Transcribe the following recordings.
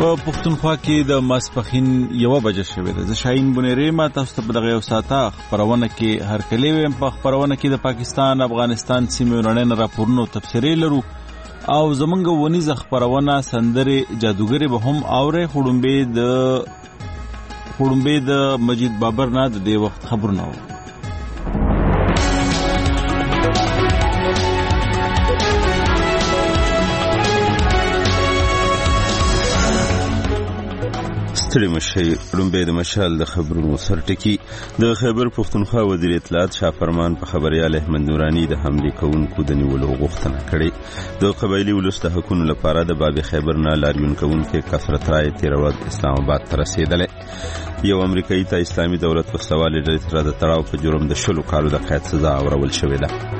په پښتونخوا کې د ماسپښین 1 بجه شوې ده. زه شاهین بنيري ما تاسو ته په دغه یو ساعته خبرونه کې هرکلی ویم. په خبرونه کې د پاکستان افغانستان سیمې ورانه راپورونو تفسیري لرو او زمونږ ونیزه خبرونه سندره جادوګری به هم اوري. خړومبه د مجید بابر نه د دې وخت خبرونه ستړي مشي. لومبه د مشال د خبرونو سرټکی د خیبر پښتونخوا وزیر اطلاعات شاه فرمان په خبريال احمد نورانی د حمله کوونکو د نیولو غوښتنه کړې. د قبایلی ولست حقوقو لپاره د باب خیبر نه لاریون کوونکو کثرت رای 13 ورځ اسلام آباد ته رسیدلې. یو امریکایي ته اسلامي دولت وسوال ډېر تر د تړاو په جرم د 10 کالو د قید سزا اورول شوې ده.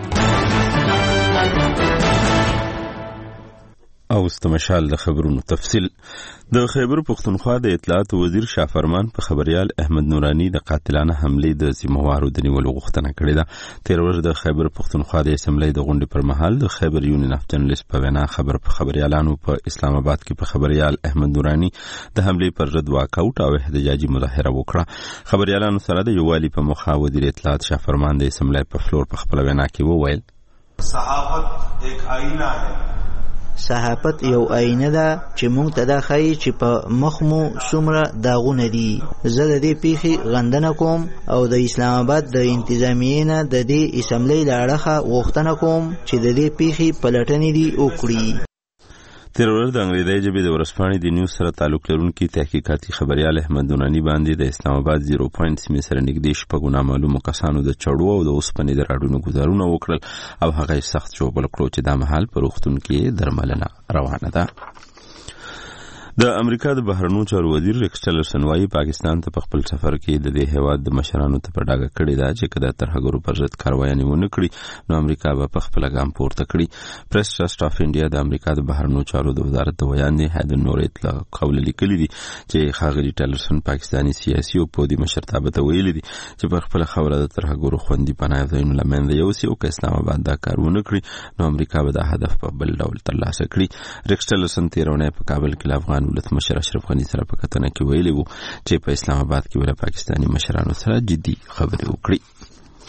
او استمشال د خبرونو تفصیل. د خیبر پښتونخوا د اطلاعات وزیر شاه فرمان په خبريال احمد نورانی د قاتلانه حمله د ذمہوارو د نیولو غوښتنه کړې ده. 13 ورځ د خیبر پښتونخوا د اسمبلی د غونډې پر مهال د خیبر یونین اف جرنالست په وینا په خبريالانو په اسلام آباد کې په خبريال احمد نورانی د حمله پر ضد واکاوټ او احتجاجي مظاهره وکړه. خبريالانو سره د یووالي په مخه وزیر اطلاعات شاه فرمان د اسمبلی په فلور په خپل وینا کې وویل: صحافت ایک آئینه ہے. صحافت یو آینه ده چې موږ ته دا ښایي چې په مخ مو څومره داغونه دي. زه د دې پیښې غندنه کوم او د اسلام آباد د انتظامیې نه د دې اسمبلی له اړخه غوښتنه کوم چې د دې پیښې پلټنې دي وکړي. 13 ورځ د انګریزي ژبې د ورځپاڼې د نیوز سره تعلق لرونکي تحقیقاتي خبريال احمد نورانی باندې د اسلام آباد 0 پوینټ سیمې سره نږدې شپږ نامعلومو کسانو د چړو او د اوسپنې د راډونو گزارونه وکړل او هغه سخت ژوبل کړو چې دا مهال په روغتون کې درملنه روانه ده. د امریکا د بهرنیو چارو وزیر ریکس ټیلرسن وايي پاکستان ته په خپل سفر کې د دې هیواد د مشرانو ته په ډاګه کړی دا چې کله ترهګرو پر ضد کاروایي ونه کړي نو امریکا به په خپل ګام پورته کړي. پریس ټرست اف انډیا د امریکا د بهرنیو چارو د وزارت د ویاندې هیدن نور اطلاع قول لیکلي دي چې ښاغلي ټیلرسن پاکستاني سیاسي او پودي مشرتابه ته ویلي دي چې په خپل خوره د ترهګرو خوندي پناه ځایونو لمنځه یوسي او که اسلام آباد دا کارونه کړي نو امریکا به دا هدف په بل ډول ترلاسه کړي. ریکس ټیلرسن تیرونه په کابل کې افغان ولت مشر اشرف غنی سره په کتنه کې ویلي وو چې په اسلام آباد کې ول پاکستاني مشرانو سره جدي خبرې وکړي.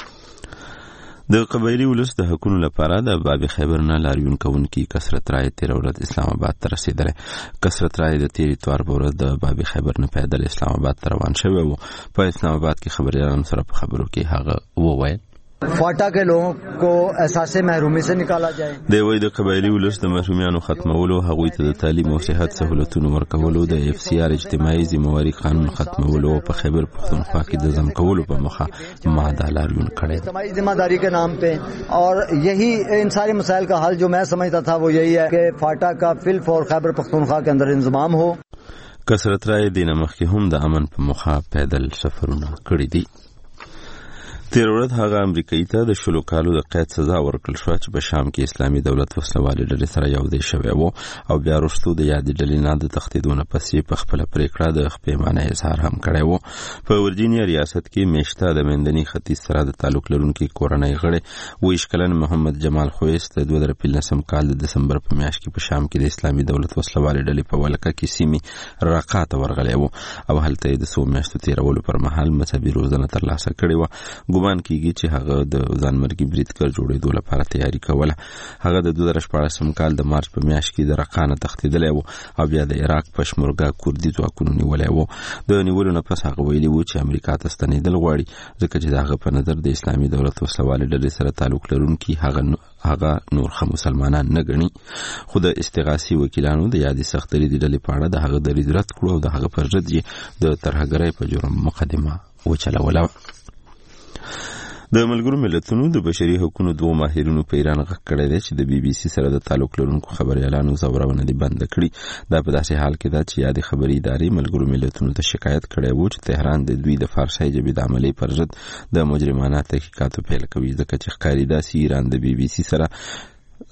د قبایلی ولست د حقوقو لپاره د باب خیبر نه لاریون کوونکي کثرت رای 13 ورځ اسلام آباد ته رسیدلې. کثرت رای د 13 اتوار په ورځ د باب خیبر نه پیدل اسلام آباد ته روان شوی وو. په اسلام آباد کې خبريالانو سره په خبرو کې هغه وویل: فاٹا کے لوگوں کو احساس محرومی سے نکالا جائے. د وای د قبایلی ولست د محرومیانو ختمولو، هغوی ته د تعلیم او صحت سہولتونو ورکولو، د اف سی آر اجتماعي ذمہواری قانون ختمولو او په خیبر پښتونخوا کې د ځم کولو په مخه ماده لاریون کړي. اجتماعی ذمہ داری کے نام پہ اور یہی ان سارے مسائل کا حل جو میں سمجھتا تھا وہ یہی ہے کہ فاٹا کا فل فور خیبر پختونخوا کے اندر انضمام ہو. کثرت رای دینه مخکې هم د امن په مخه پیدل سفرونه کړي دي. 13 ورځ هغه امریکایي ته د 10 کالو د قید سزا ورکړل شو چې په شام کې اسلامي دولت وسلوالې ډلې سره یو ځای شوی وو او بیا وروسته د یادې ډلې نه د تښتېدو پسې په خپل پریکړه د خپېمانه اظهار هم کړی وو. په ورجینیا ریاست کې میشته د مندني ختیځ سره د تعلق لرونکي کورنۍ غړي 22 کلن محمد جمال خویست د 2015 کال د دسمبر په میاشت کې په شام کې د اسلامي دولت وسلوالې ډلې په ولکه کې سیمې راقات ورغلی وو او هلته د 100 میاشتو تیرولو پر مهال مذهبي روزنه ترلاسه کړې وه. ګومان کیږي چې هغه د ځانمرګي بریدګر جوړېدو لپاره تیاری کوله. هغه د 2014 کال د مارچ په میاشت کې د رقانه تښتېدلی وو او بیا د عراق پشمرګه کوردي ځواکونو نیولی وو. د نیولو نه پس هغه ویلي وو چې امریکا ته ستنېدل غواړي ځکه چې د هغه په نظر د اسلامي دولت وسلوالې ډلې سره تعلق لرونکي هغه نور ښه مسلمانان نه ګڼي. خو د استغاثي وکیلانو د یادې سختري د ډلې په اړه د هغه دریځ رد کړو او د هغه پر ضد یې د ترهګرۍ په جرم مقدمه وچلوله. د ملګرو ملتونو د بشري حقوقو 2 ماهرینو په ایران غږ کړی دی چې د بي بي سي سره د تعلق لرونکو خبريالانو زورونه دي بند کړي. دا په داسې حال کې ده چې یادې خبري ادارې ملګرو ملتونو ته شکایت کړی وو چې تهران د دوی د فارسي ژبې د عملي پر ضد د مجرمانه تحقیقاتو پیل کوي ځکه چې ښکاري دا چې ایران د بي بي سي سره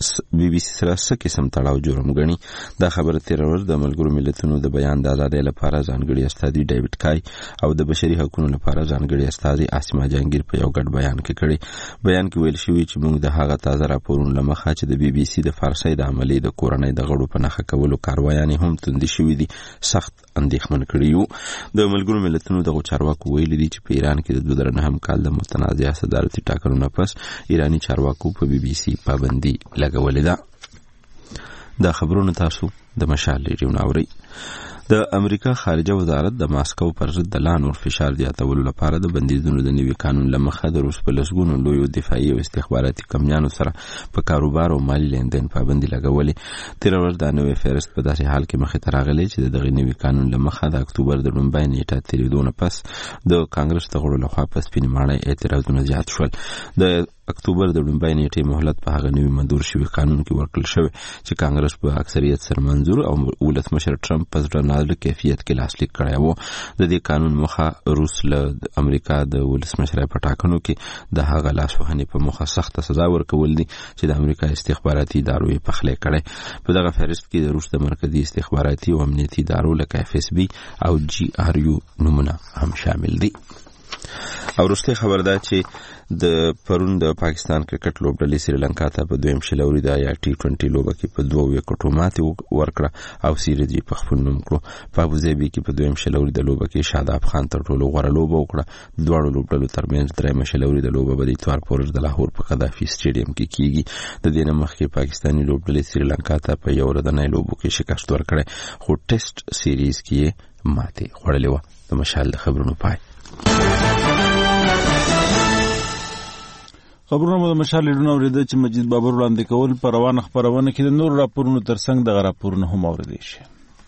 سره څه قسم تړاو جرم ګڼي. دا خبره تېره ورځ د ملګرو ملتونو د بیان د ازادۍ لپاره ځانګړي استازي ډیوډ کای او د بشري حقوقو لپاره ځانګړي استازي اسما جهانگیر په یو ګډ بیان کې کړی. بیان کې ویل شوی چې موږ د هغه تازه راپورونو له مخه چې د بي بي سي د فارسي د عملي د کورنۍ د غړو په نښه کولو کاروایانې هم توندې شوي دي سخت اندېښمن کړي یو. د ملګرو ملتونو دغو چارواکو ویلي دي چې په ایران کې د 2009 کال د متنازعه صدارتي ټاکنو نه پس ایراني چارواکو په بي بي سي پابندي لګولې ده. دا خبرونه تاسو د مشال ریډیو ناوري. د امریکا خارجه وزارت د ماسکو پر ضد د لا نور فشار زیاتولو لپاره د بندیزونو د نوي قانون له مخه د روس په لسګونو لویو دفاعي او استخباراتي کمپنیانو سره په کاروبار او مالي لیندین پابندي لګولې. تېره ورځ دا نوی فهرست په داسې حال کې مخې ته راغلی چې د دغه نوي قانون له مخه د اکتوبر د لومړۍ نیټه تېرېدو نه پس د کانګرس د غړو لخوا په سپینې ماڼۍ اعتراضونه زیات شول. د اکتوبر د لومړۍ نیټې مهلت په هغه نوي منظور شوي قانون کې ورکړل شوی چې کانګرس په اکثریت سره منظور او ولسمشر ټرمپ په زړه نازل کیفیت کې لاسلیک کړی و. د دې قانون موخه روس له امریکا د ولسمشر په ټاکنو کې د هغه لاسوهنې په موخه سخته سزا ورکول دي چې د امریکا استخباراتي ادارو یې پخلی کړی. په دغه فهرست کې د روس د مرکزي استخباراتي او امنیتي ادارو لکه FSB او GRU نومونه هم شامل دي. او وروستۍ خبر ده چې د پرون د پاکستان کرکټ لوبډلې سریلانکا ته په دویم شلوري د یا T20 لوبه کې په 2 وکټو ماتې ورکړه او سیریز یې په خپل نوم کړو. په ابوظبي کې په دویم شلوري د لوبه کې شاداب خان تر ټولو غوره لوبه وکړه. دواړو لوبډلو ترمنځ درېیمه شلوري د لوبه به د اتوار په ورځ د لاهور په قذافي سټیډیم کې کیږي. د دې نه مخکې پاکستاني لوبډلې سریلانکا ته په یو ورځنۍ لوبو کې شکست ورکړی خو ټیسټ سیریز کې ماتې خوړلې وه. د مشال د خبرونو پای. خبرونه مو د مشال لیدونه اورېده چې مجید بابر وړاندې کول په روانه خپرونه کې د نور راپورونو ترڅنګ دغه راپورونه هم اورېدی شي.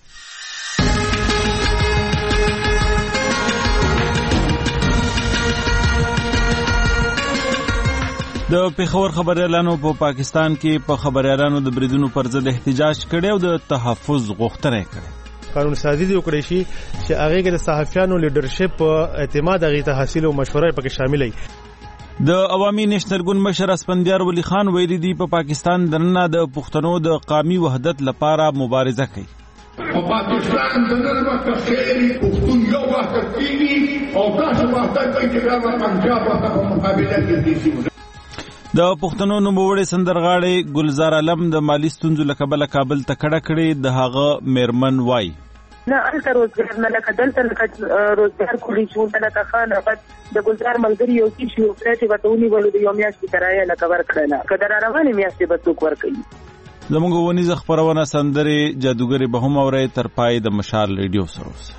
د پېښور خبريالانو په پاکستان کې په خبريالانو د بریدونو پر ضد احتجاج کړی او د تحفظ غوښتنه کړې. قانون سازي دی وکړي شي چې هغه کې د صحافیانو لیډرشپ اعتماد هغه ته حاصل او مشوره پکې شامل وي. د عوامي نېشنل ګوند مشر اسفندیار ولی خان ویلي دی په پاکستان دننه د پښتنو د قومي وحدت لپاره مبارزه کوي. په پاکستان دننه وخت خیری پښتون یو وخت کیږي او تاسو وخت په انتخاب پنجاب په مقابله کې دي. د پښتنو نوموړی سندرغاړی گلزار علم د مالی ستونزو له کبله کابل ته کډه کړې. د هغه میرمن وای نه الته روزګار نه لکه دلته لکه روزګار کولی شو دلته خان د گلزار ملګری یو کی شو پرېټي وتهونی ولې د یو میاشتې کرایه لکه ورکړله کدر روانې میاشتې به څوک ورکوي. زموږ ونیزه خپرونه سندرې جادوګرې به هم اورئ. تر پای د مشال ریډیو سره اوسئ.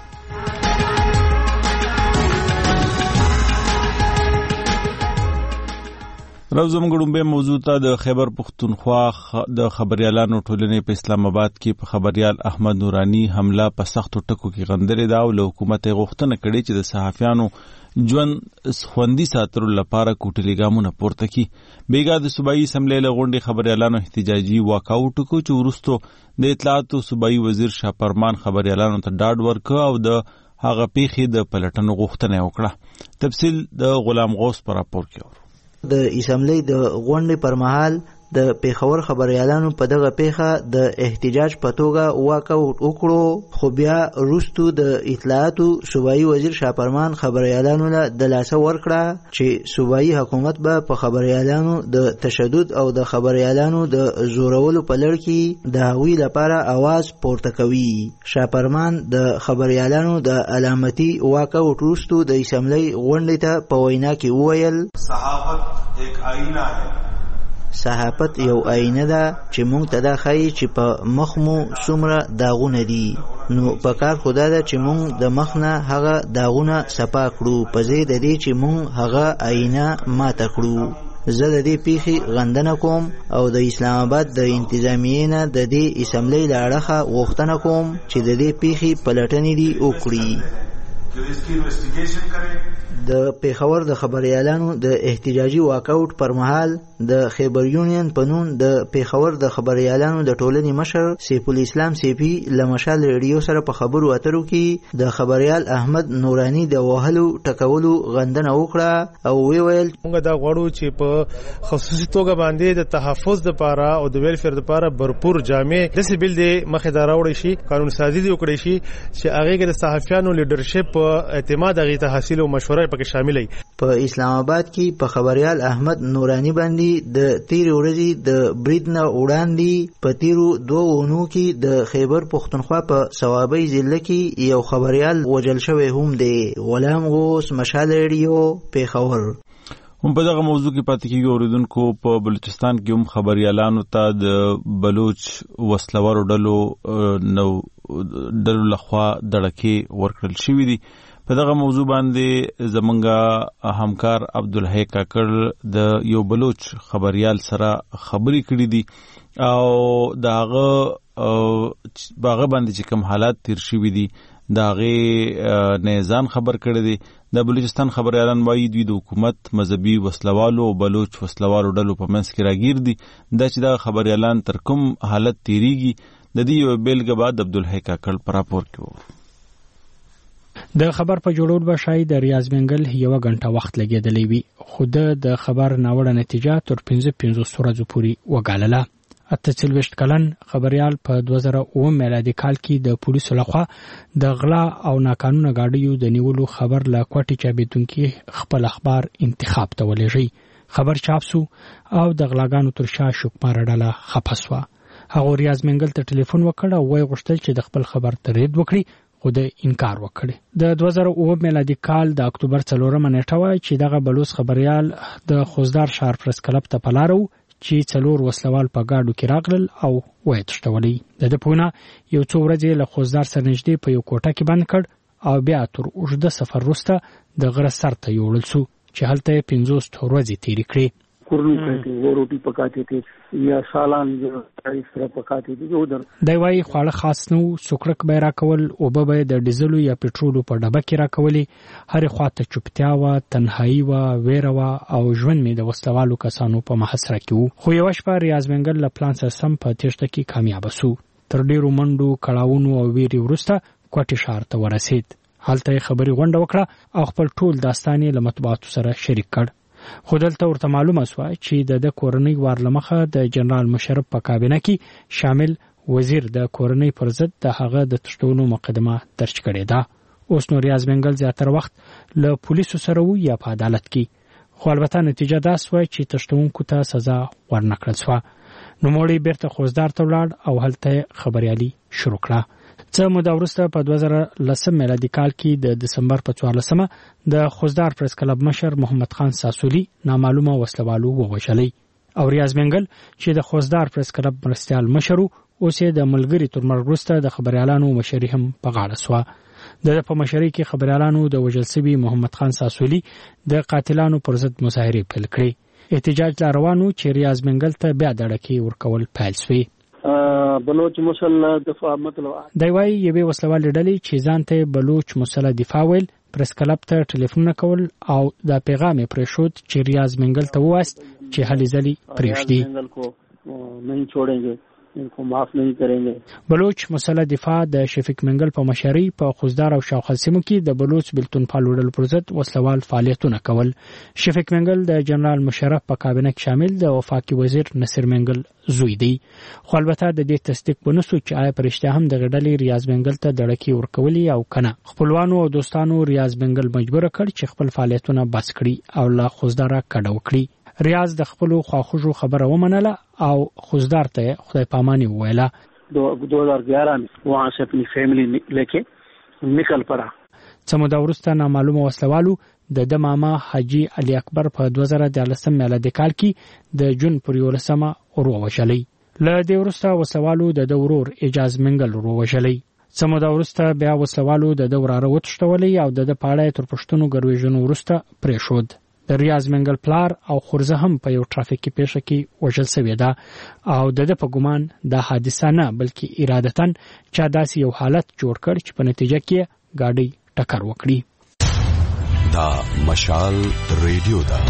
راوزم ګډومبه موضوع ته د خیبر پختونخوا د خبريالانو ټولنې په اسلام آباد کې په خبريال احمد نورانی حمله په سختو ټکو کې غندلې دا او له حکومت غوښتنه کړې چې د صحافیانو ژوند خوندي ساتلو لپاره کوټلي ګامونه پورته کړي. بیګا د صوبایي اسمبلی له غونډې خبريالانو احتجاجي واکاوټ وکړ چې وروسته د اطلاعات صوبایي وزیر شاپرمان خبريالانو ته ډاډ ورکړ او د هغه پیښې د پلټنو غوښتنه وکړه. تفصیل د غلام غوث پر راپور کې د اسمبلی د غونډې پر مهال د پیښور خبريالانو په دغه پیښه د احتجاج په توګه واکاوټ وکړو. خو بیا وروسته د اطلاعاتو صوبایي وزیر شاپرمان خبريالانو له دلاسه ورکړه چې صوبایي حکومت به په خبريالانو د تشدد او د خبريالانو د زورولو په لړ کې د هغوی لپاره आवाज پورته کوي. شاپرمان د خبريالانو د علامتي واکاوټ وروسته د اسمبلی غونډې ته په وینا کې وویل صحافت ایک آئینه ہے. صحافت یو آینه ده چې مونږ ته دا ښایي چې په مخ مو څومره داغونه دي، نو په کار خو دا ده چې مونږ د مخ نه هغه داغونه صفا کړو په ځای د دې چې مونږ هغه آینه ماته کړو. زه د دې پیښې غندنه کوم او د اسلام آباد د انتظامیې نه د دې اسمبلی له اړخه غوښتنه کوم چې د دې پیښې پلټنې دې وکړي. जो इसकी इन्वेस्टिगेशन करें। د پیښور د خبريالانو د احتجاجي واکاوټ پر مهال د خیبر یونین پنون د پیښور د خبريالانو د ټولنې مشر سیف الاسلام سیفی لمشال ریډیو سره په خبرو اترو کې د خبريال احمد نورانی د وهلو ټکولو غندنه وکړه او ویل موږ دا غواړو چې په خصوصي توګه باندې د تحفظ لپاره او د ویلفیر لپاره भरपूर جامع د سیبل د مخه دراوړي شي قانون سازي دی وکړي شي چې هغه کې د صحافیانو لیډرشپ اعتماد هغه ته حاصل او مشوره پکې شامل وي. په اسلام آباد کې په خبريال احمد نورانی باندې د تیر ورځې د بریدنه وړاندې په تیرو 2 اونو کې د خیبر پختونخوا په ثوابي ضلع کې یو خبريال وجل شوی هم دی. غلام غوث مشال ریډیو پیښور. هم په دغه موضوع کې پاتې کېږي اوریدونکو په بلوچستان کې هم خبريالانو ته د بلوچ وسلوارو ډلو لخوا دړکې ورکړل شوې دي. په دغه موضوع باندې زمونږ همکار عبدالحی کاکړ د یو بلوچ خبريال سره خبرې کړې دي او داغه باندې چې کوم حالات تیر شوي دي داغه نيزان خبر کړی دی. د بلوچستان خبريالان وايي دوی د حکومت مذهبي وسلوالو او بلوچ وسلوالو ډلو په منځ کې راګیر دي. دا چې دا خبريالان تر کوم حالت تیریږي د دې یو بیلګه بعد عبدالحی کاکړ پر راپور کې د خبر په جوړول به شاید د ریاض منګل یو غنټه وخت لګیدلی وي خو د خبر ناوړه نتیجه تر 15 ورځې پورې وګالله. 48 کلن خبريال په 2009 میلادي کال کې د پولیسو لخوا د غلا او ناقانونه گاډیو د نیولو خبر له کوټې چابېدونکي خپل اخبار انتخاب ته ولېږي. خبر چاپ سو او د غلاګانو تر شا شوکمار ډله خپسوه. هغه ریاض منګل ته ټلیفون وکړ او وایي غوښتل چې د خپل خبر ترید وکړي خو د انکار وکړي. د 2009 میلادي کال د اکتوبر 4 نیټه وای چې دغه بلوچ خبريال د خوزدار شهر پرس کلب ته پلارو چې 4 وسلوال په گاډو کې راغلل او وای تشتولي. د پونه یو څو ورځې له خوزدار سره نږدې په یو کوټه کې بند کړ او بیا تر اوږده سفر وروسته د غره سر ته یوړل سو چې هلته 15 ورځې تیرې کړې. कुरनी कहते वो रोटी पकाते थे या सालान जो इस तरह पकाते थे जो उधर دایوي خواړه خاص نو سوکړک به راکول او به د ډیزلو یا پټرولو په ډبه کې راکولي. هر خواته چوپتیا و تنهایی و ویروا او ژوند می د وسلوالو کسانو په محاصره کې وو. خو یو شپه ریاض منګل له پلان سره سم په تیښته کې کامیاب شو. تر ډیرو منډو کړهونو او ویری ورسته کوټه شهر ته ورسید. هلته خبري غونډه وکړه او خپل ټول داستاني له مطبوعاتو سره شریک کړ. خو دلته ورته معلومه سوه چې د کورنۍ وارلمخه د جنرال مشرف په کابینه کې شامل وزیر د کورنۍ پر ضد د هغه د تشتونو مقدمه درج کړې ده. اوس نو ریاض منګل زیاتره وخت له پولیسو سره و یا په عدالت کې. خو البته نتیجه دا سوه چې تشتونکو ته سزا ورنکړل سوه. نوموړی بیرته خوزدار ته ولاړ او هلته خبريالي شروع کړه. څه موده وروسته په 2010 میلادي کال کې د دسمبر په 14مه د خوزدار پریس کلب مشر محمد خان ساسولی نامعلومه وسلوالو ووژلی او ریاض منګل چې د خوزدار پریس کلب مرستیال مشر اوس د ملګری تر مرګ وروسته د خبريالانو مشري هم په غاړه سوه. د په مشري کې خبريالانو د وژل شوي محمد خان ساسولی د قاتلانو پر ضد مظاهرې پیل کړې. احتجاج لا روانو چې ریاض منګل ته بیا دړکې ورکول پیل شوې. بلوچ مسله دفاع مطلب دایوي یوه وسلوال ډلې چې ځان ته بلوچ مسله دفاع ویل پریس کلب ته ټلیفون کول او دا پیغام پرې شو چې ریاض منګل ته وواست چې هلي ځلي پریږدي منګل کو نہیں छोड़ेंगे इनको माफ नहीं करेंगे. بلوچ مسله دفاع د شفیق منګل په مشرۍ په خوزدار او شاوخوا سیمو کې د بلوچ بلتون پالوړل پر ضد وسلوال فعالیتونه کول. شفیق منګل د جنرال مشرف په کابینه کې شامل د وفاقي وزیر نصیر منګل زوی دی. خو البته د دې تصدیق بنسو چې آیا پرشته هم د غډلې ریاض منګل ته دړکی ورکولي او کنه. خپلوانو او دوستانو ریاض منګل مجبور کړ چې خپل فعالیتونه بس کړي او لا خوزدار کډه وکړي. ریاض د خپل خواخوږو خبره ومنله او خوزدار ته خدای پاماني وویله. 2011 में वहां से अपनी फैमिली लेके निकल पड़ा. څه موده وروسته نامعلومه وسلوالو د ماما حاجی علي اکبر په 2013 میلادي کال کې د جون پر 11 وروژلې. له دې وروسته وسلوالو د ورور اجاز منګل وروژلې. څه موده وروسته بیا وسلوالو د وراره وتښتولې او د پاړې تر پښتونو ګرويژنو وروسته پرې شود. د ریاض منګل پلار او خورزه هم په یو ټرافیکي پیښه کې وژل شوی ده او د په ګمان د حادثه نه بلکې ارادتاً چا داسې یو حالت جوړ کړ چې په نتیجه کې ګاډي ټکر وکړي. دا مشال ریډیو دا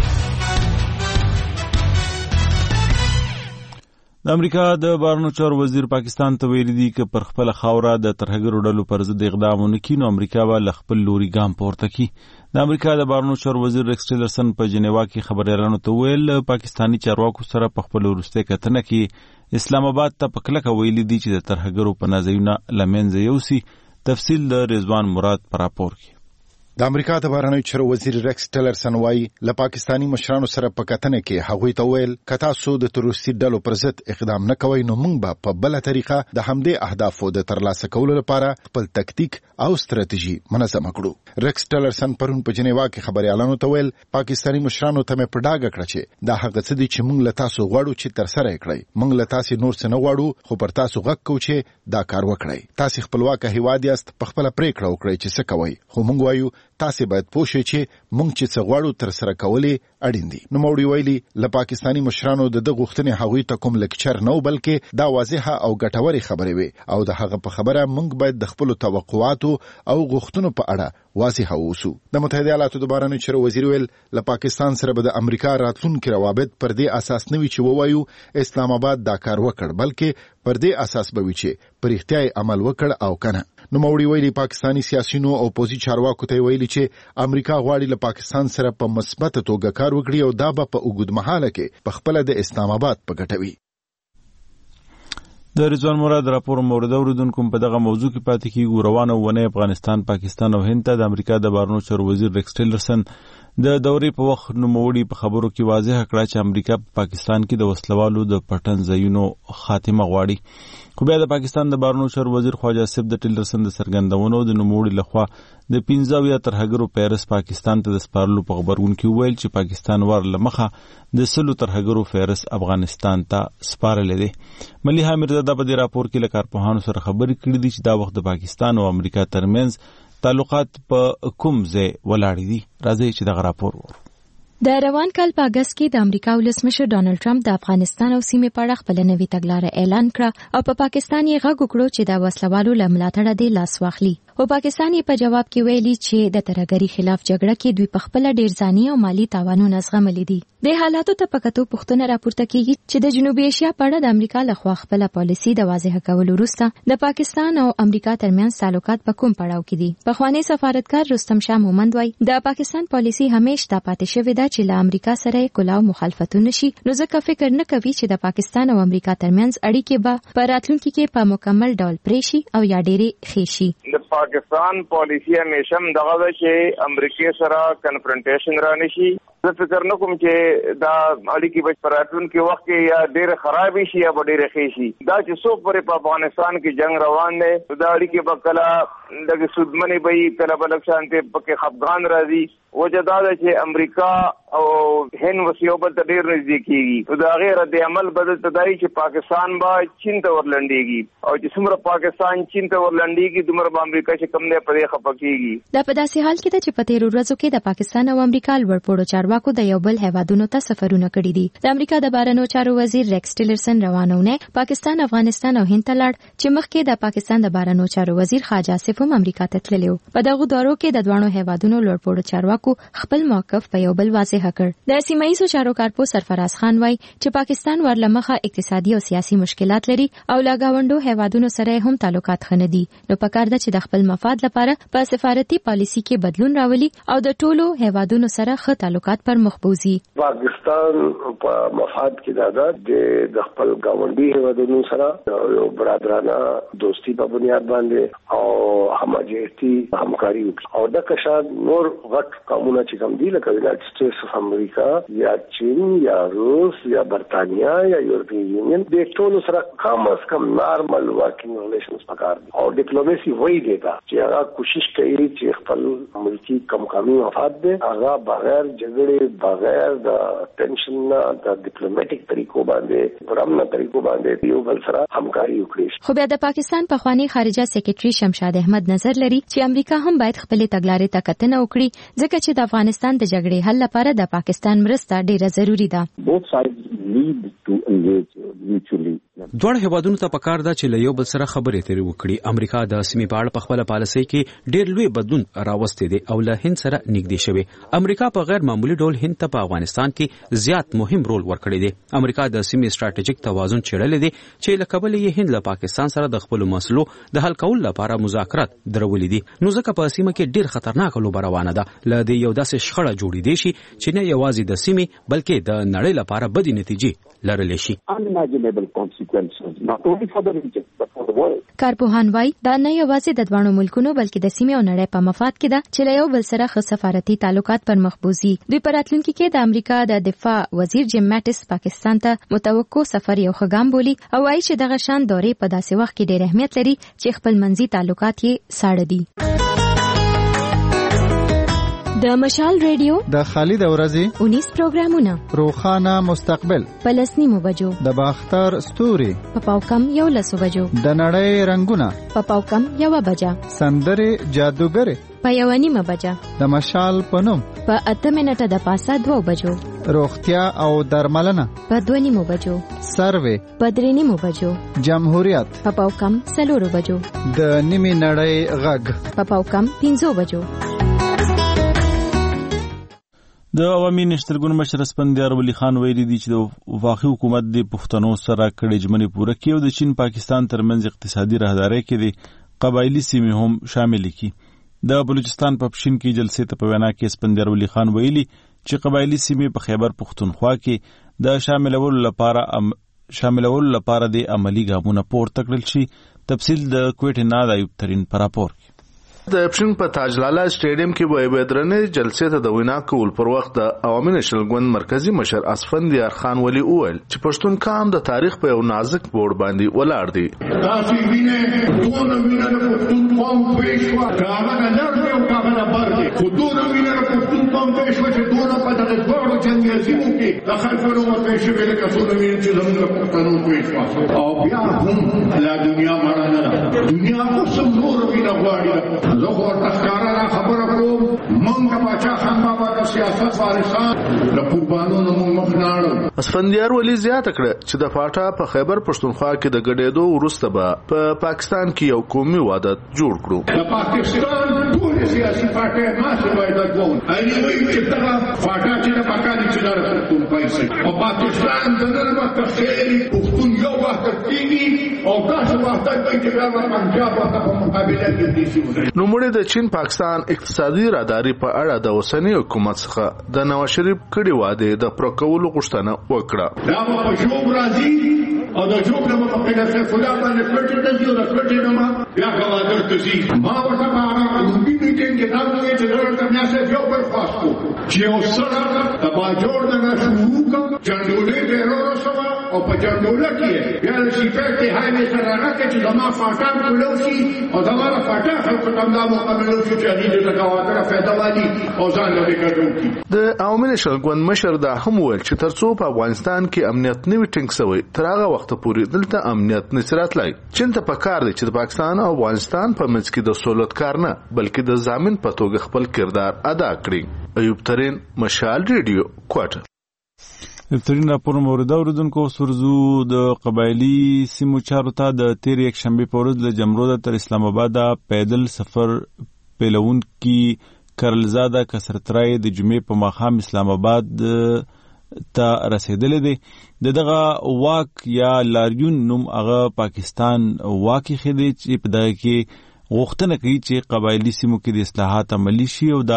د امریکا د بهرنیو چارو وزیر پاکستان ته ویلي دي چې پر خپل خاوره د ترهګرو ډلو پر ضد اقدام ونه کړي نو امریکا به خپل لوري ګام پورته کړي. د امریکا د بهرنیو چارو وزیر ریکس ټیلرسن په جنیوا کې خبريالانو ته ویل پاکستانی چارواکو سره په خپل وروستي کتنه کې اسلام آباد ته په کلکه ویلي دي چې د ترهګرو په نازیونه لمنځه یوسي. تفصیل د رضوان مراد پر راپور کې. د امریکا د بهرنیو چارو وزیر ریکس ټیلرسن وايي له پاکستانی مشرانو سره په کتنه کې هغوی ته ویل کتا سو د تروریستي ډلو پر ضد اقدام نه کوي نو موږ به په بل طریقه د همدې اهدافو د ترلاسه کولو لپاره خپل تکتیک او ستراتیژي منظم کړو. ریکس ټیلرسن پرون په جنیوا کې خبريالانو ته ویل پاکستانی مشرانو ته مې په ډاګه کړ چې دا هغه څه دي چې موږ له تاسو غواړو چې تر سره کړئ. موږ له تاسو نور څه نه غواړو خو پر تاسو غږ کوو چې دا کار وکړئ. تاسو خپلواک هیواد یاست په خپل پریکړه وکړئ چې څه کوئ خو موږ وایو تاسو باید پوه شئ چې موږ چې څه غواړو تر سره کولې اړین دي. نو موړي ویلي له پاکستانی مشرانو د غوښتنې هغوی ته کوم لیکچر نه بلکې دا واضحه او ګټورې خبرې وي او د هغه په خبره موږ باید د خپل توقعاتو او غوښتنو په اړه واضح اوسو. د متحده ایالاتو د بهرنیو چارو وزیر ویل له پاکستان سره به د امریکا راتلونکي روابط پر دې اساس نه وي چې ووایو اسلام آباد دا کار وکړ بلکې پر دې اساس به وي چې پر اختیار عمل وکړ او کنه. نو موړي ویلي پاکستانی سیاسيونو او پوزي چارواکو ته ویلي چې امریکا غواړي له پاکستان سره په مثبت توګه کار وکړي او دا به په اوږد مهاله کې په خپل د اسلام آباد په ګټوي. د رضوان مراد راپور مورد اوریدونکو په دغه موضوع کې پاتې کیږي. روانه ونه افغانستان، پاکستان او هند ته د امریکا د بهرنیو چارو وزیر ریکس ټیلرسن د دورې په وخت نوموړي په خبرو کې واضح کړه چې امریکا په پاکستان کې د وسلوالو د پټن ځایونو خاتمه غواړي. خو بیا د پاکستان د بهرنیو چارو وزیر خواجه آصف د ټیلرسن د څرګندونو د نوموړي لخوا د 15 ترهګرو فهرست پاکستان ته د سپارلو په خبرونه کې ویل چې پاکستان ور لمخه د 100 ترهګرو فهرست افغانستان ته سپارل دي. مليحه میرزاده په دې راپور کې له کارپوهانو سره خبرې کړې دي چې دا وخت د پاکستان او امریکا ترمنځ تعلقات په کوم ځای ولاړ دي. راځي چې دغه راپور ورو. د روان کال په اگست کې د امریکا ولسمشر ډانلډ ټرمپ د افغانستان او سیمې په اړه خپل نوې تګلارې اعلان کړه او په پاکستان یې غږ وکړو چې د وسلوالو له ملاتړه دی لاس واخلي. او پاکستان یې په جواب کې ویلي چې د ترهګرۍ خلاف جګړه کې دوی په خپل ډیر ځاني او مالی تاوانونه زغملي دي. د حالاتو ته په کتو پوښتنه راپورته کیږي چې د جنوبي ایشیا په اړه د امریکا لخوا خپل پالیسي د واضح کولو وروسته د پاکستان او امریکا ترمنځ تعلقات په کوم پړاو کې دي. پخوانی سفارتکار رستم شاه مومند وایي د پاکستان پالیسي همیشه د پاتې شوې ده چې له امریکا سره کلاو مخالفتونه شي نو ځکه فکر نه کوي چې د پاکستان او امریکا ترمنځ اړیکې به په راتلونکي کې په مکمل ډول پرې شي او یا ډېرې ښې شي. د پاکستان پالیسی همیشه دغه ده چې امریکا سره کنفرنټیشن را نشي. زه فکر نه کوم چې دا اړیکې به په راتلونکي وخت کې یا ډېرې خراب شي یا به ډېرې ښې شي. دا چې څوک پرې په افغانستان کې جنگ روان دی دا اړیکې به کله لږې سودمنې به وي کله به لږ شانتې پکې خفګان راځي. وجه دا ده چې امریکا او هند وسیو بل ته ډېر نږدې کېږي. د هغې رد عمل به دلته دا وي چې پاکستان به چین ته ورلنډېږي او چې څومره پاکستان چین ته ورلنډېږي دومره به امریکا چې کوم دی په دې خفه کېږي. دا په داسې حال کې ده چې په تېرو ورځو کې د پاکستان او امریکا لوړپوړو چارواکو د یو بل هیوادونو ته سفرونه کړي دي. د امریکا د بهرنیو چارو وزیر ریکس ټیلرسن روانونه پاکستان، افغانستان او هند ته لاړ چې مخکې د پاکستان د بهرنیو چارو وزیر خواجه آصف هم امریکا ته تللی و. په دغه دورو کې د دوه هیوادونو لوړپوړو چارواکو خپل موقف په یو بل واضح کړ. د سیمایي چارو کارپو سرفراز خان وایي چې پاکستان ورلمخه اقتصادي او سیاسي مشکلات لري او لا گاونډو هیوادونو سره هم تعلقات خنه دي. نو پکار ده چې د خپل مفاد لپاره په سفارتي پالیسي کې بدلون راولي او د ټولو هیوادونو سره ښه تعلقات پر مخ بوزي. پاکستان په مفاد کې د خپل گاونډي هیوادونو سره یو برادرانه دوستی په بنیاد باندې او همغږي همکاري او د کشاد نور غټ قومونه چې کوم دي لکه یونایټډ سټیټس اف امریکا یا چین یا روس یا برتانیا یا یورپی یونین د ټولو سره کم از کم نارمل ورکینګ ریلیشنز پکار دي او ډیپلوماسي وایي دی چې هغه کوشش کوي چې خپل ملکی کمقامي مفاد دی هغه بغیر جګړې بغیر د ټینشن نه د ډیپلوماټیک طریقو باندې پرامن طریقو باندې یو بل سره همکاري وکړي. خو بیا د پاکستان پخوانی خارجه سکرټري شمشاد احمد مد نظر لري چې امریکا هم باید خپل تګلارې ته کتنه وکړي ځکه چې د افغانستان د جګړې حل لپاره د پاکستان مرسته ډیره ضروری ده. دوه هیوادونو ته پکار ده چې له یو بل سره خبرې اترې وکړي. امریکا د سیمې په اړه په خپل پالیسۍ کې ډېر لوی بدلون راوستي دي او له هند سره نږدې شوی. امریکا په غیر معمولی ډول هند ته په افغانستان کې زیات مهم رول ورکړی دی. امریکا د سیمې ستراتیژیک توازن چړلې دي چې له کبل یې هند له پاکستان سره د خپل مسلو د حل کولو لپاره مذاکرات درولې دي. نو ځکه په سیمه کې ډېر خطرناک لوبه روانه ده. له دې یو داسې شخړه جوړې دي چې نه یوازې د سیمې بلکې د نړۍ لپاره بدې نتیجې لرلی شي. کارپوهان وايي دا نه یوازې د دوه ملکونو بلکې د سیمې او نړۍ په مفاد کې ده چې له یو بل سره ښه سفارتي تعلقات پر مخ بوزي. دوی په راتلونکي کې د امریکا د دفاع وزیر جیم ماټس پاکستان ته متوقع سفر یو ښه ګام بولي او وايي چې دغه شان دورې په داسې وخت کې ډېر اهمیت لري چې خپل منځي تعلقات یې ساړه دي. د مشال ریډیو د خالد ورځي 19 پروګرامونه روخانه مستقبل پلسنیمو بجو د باختر ستوري په پاوکم 11 بجو د نړۍ رنگونه په پاوکم 1 بجه سندره جادوګر په 1:30 بجه د مشال پنوم په 8 منټه د پاسه 2 بجو روغتیا او درملنه په 2:30 بجو سروې په 3:30 بجو جمهوریت په پاوکم 4 بجو د نیمه نړۍ غږ په پاوکم 5 بجو. د عوامي نشترګون مشر اسفندیار ولی خان ویلي دي چې د وفاقي حکومت د پښتنو سره کړي ژمنې پوره کړي او د چین پاکستان ترمنځ اقتصادي راهدارۍ کې د قبایلی سیمې هم شامل کړي. د بلوچستان په پښین کې جلسې ته په وینا کې اسفندیار ولی خان ویلي چې قبایلی سیمې په خیبر پښتونخوا کې د شاملولو لپاره د عملی ګامونه پورته کړل شي. تفصیل د کوټې نه د ایوب ترین پر راپور. د پښین په تاجلالا سټیډیم کې به ویدرنې جلسې ته د وینا کول پر وخت د عوامي نشل ګوند مرکزی مشر اسفندیار خان ولی وویل چې پښتون قام د تاریخ په یو نازک بوډ باندې ولاړ دی. تاسو وینئ ټول وینئ د پښتون قوم پېښه کاغه نه لري او کاغه نه بردي خو ټول وینئ د پښتون قوم پېښه چې ټول په دغه ډول جنګیزمو کې د خلکو نو پېښه ویل کڅو وینئ چې زموږ پښتنو پېښه او بیا هم لا دنیا مړه نه ده. دنیا اوس نور وینئ غواړي زه خو تخکارا را خبره کوم مونږ باچا خان بابا د سیاست وارثان د قربانونو مونږ مخناړو. اسفندیار ولی زیاته کړه چې د پاټا په خیبر پښتونخوا کې د ګډېدو وروسته به په پاکستان کې یو قومي وحدت جوړ کړو. د پاکستان ټول سیاسي پارټي ماسه وایي کوم اې وایي چې دا پاټا چې د پاکستان چې دار پښتون پیسې او پاکستان د نن وخت خېری پښتون یو وخت کېږي او تاسو وخت په کې دا پنجاب په مقابله کې دي. نو موږ د چین پاکستان اقتصادي راداري په اړه د اوسنی حکومت څخه د نواز شریف کړي واده د پروکولو غوښتنه وکړه. دا په جوب راځي او د جوب نه په پیدا خدا باندې پټ ته دی او پټ نه ما بیا غواړم ته زی ما ورته هغه لوبي میټینګ کې دا نو چې درته میا څه یو پر خاصو چې اوسره د باجوړ نه شروع کا چندولې د ورسره او په چندولې کې بیا شي په هاي نه سره راکې چې زما فاټا کولوسی او زما فاټا خلکو ته دا مقابله چې دې د کاواتره فایده والی او ځان له کډو د عوامي نشل ګوند مشر دا هم ویل چې ترڅو په افغانستان کې امنیت نه وي ټینګ شوی تر هغه وخت پورې دلته امنیت نشرات لای. چین ته پکار دی چې د پاکستان او افغانستان په منځ کې د سہولت کار نه بلکې د ضامن په توګه خپل کردار ادا کړي. ایوب ترین مشال ریډیو کوټه. ترین راپور مورد اوردونکو سرزو د قبایلی سیمو چارو ته د تیر یک شنبه په ورځ له جمرود تر اسلام آباد پیدل سفر پیلون کی کرلزاده کسرترای د جمعې په ماښام اسلام آباد ته رسیدلې دي. دغه واک یا لاریون نوم هغه پاکستان واکي خدي چې په دغه کې غوښتنه کوي چې قبایلی سیمو کې د اصلاحات عملی شي او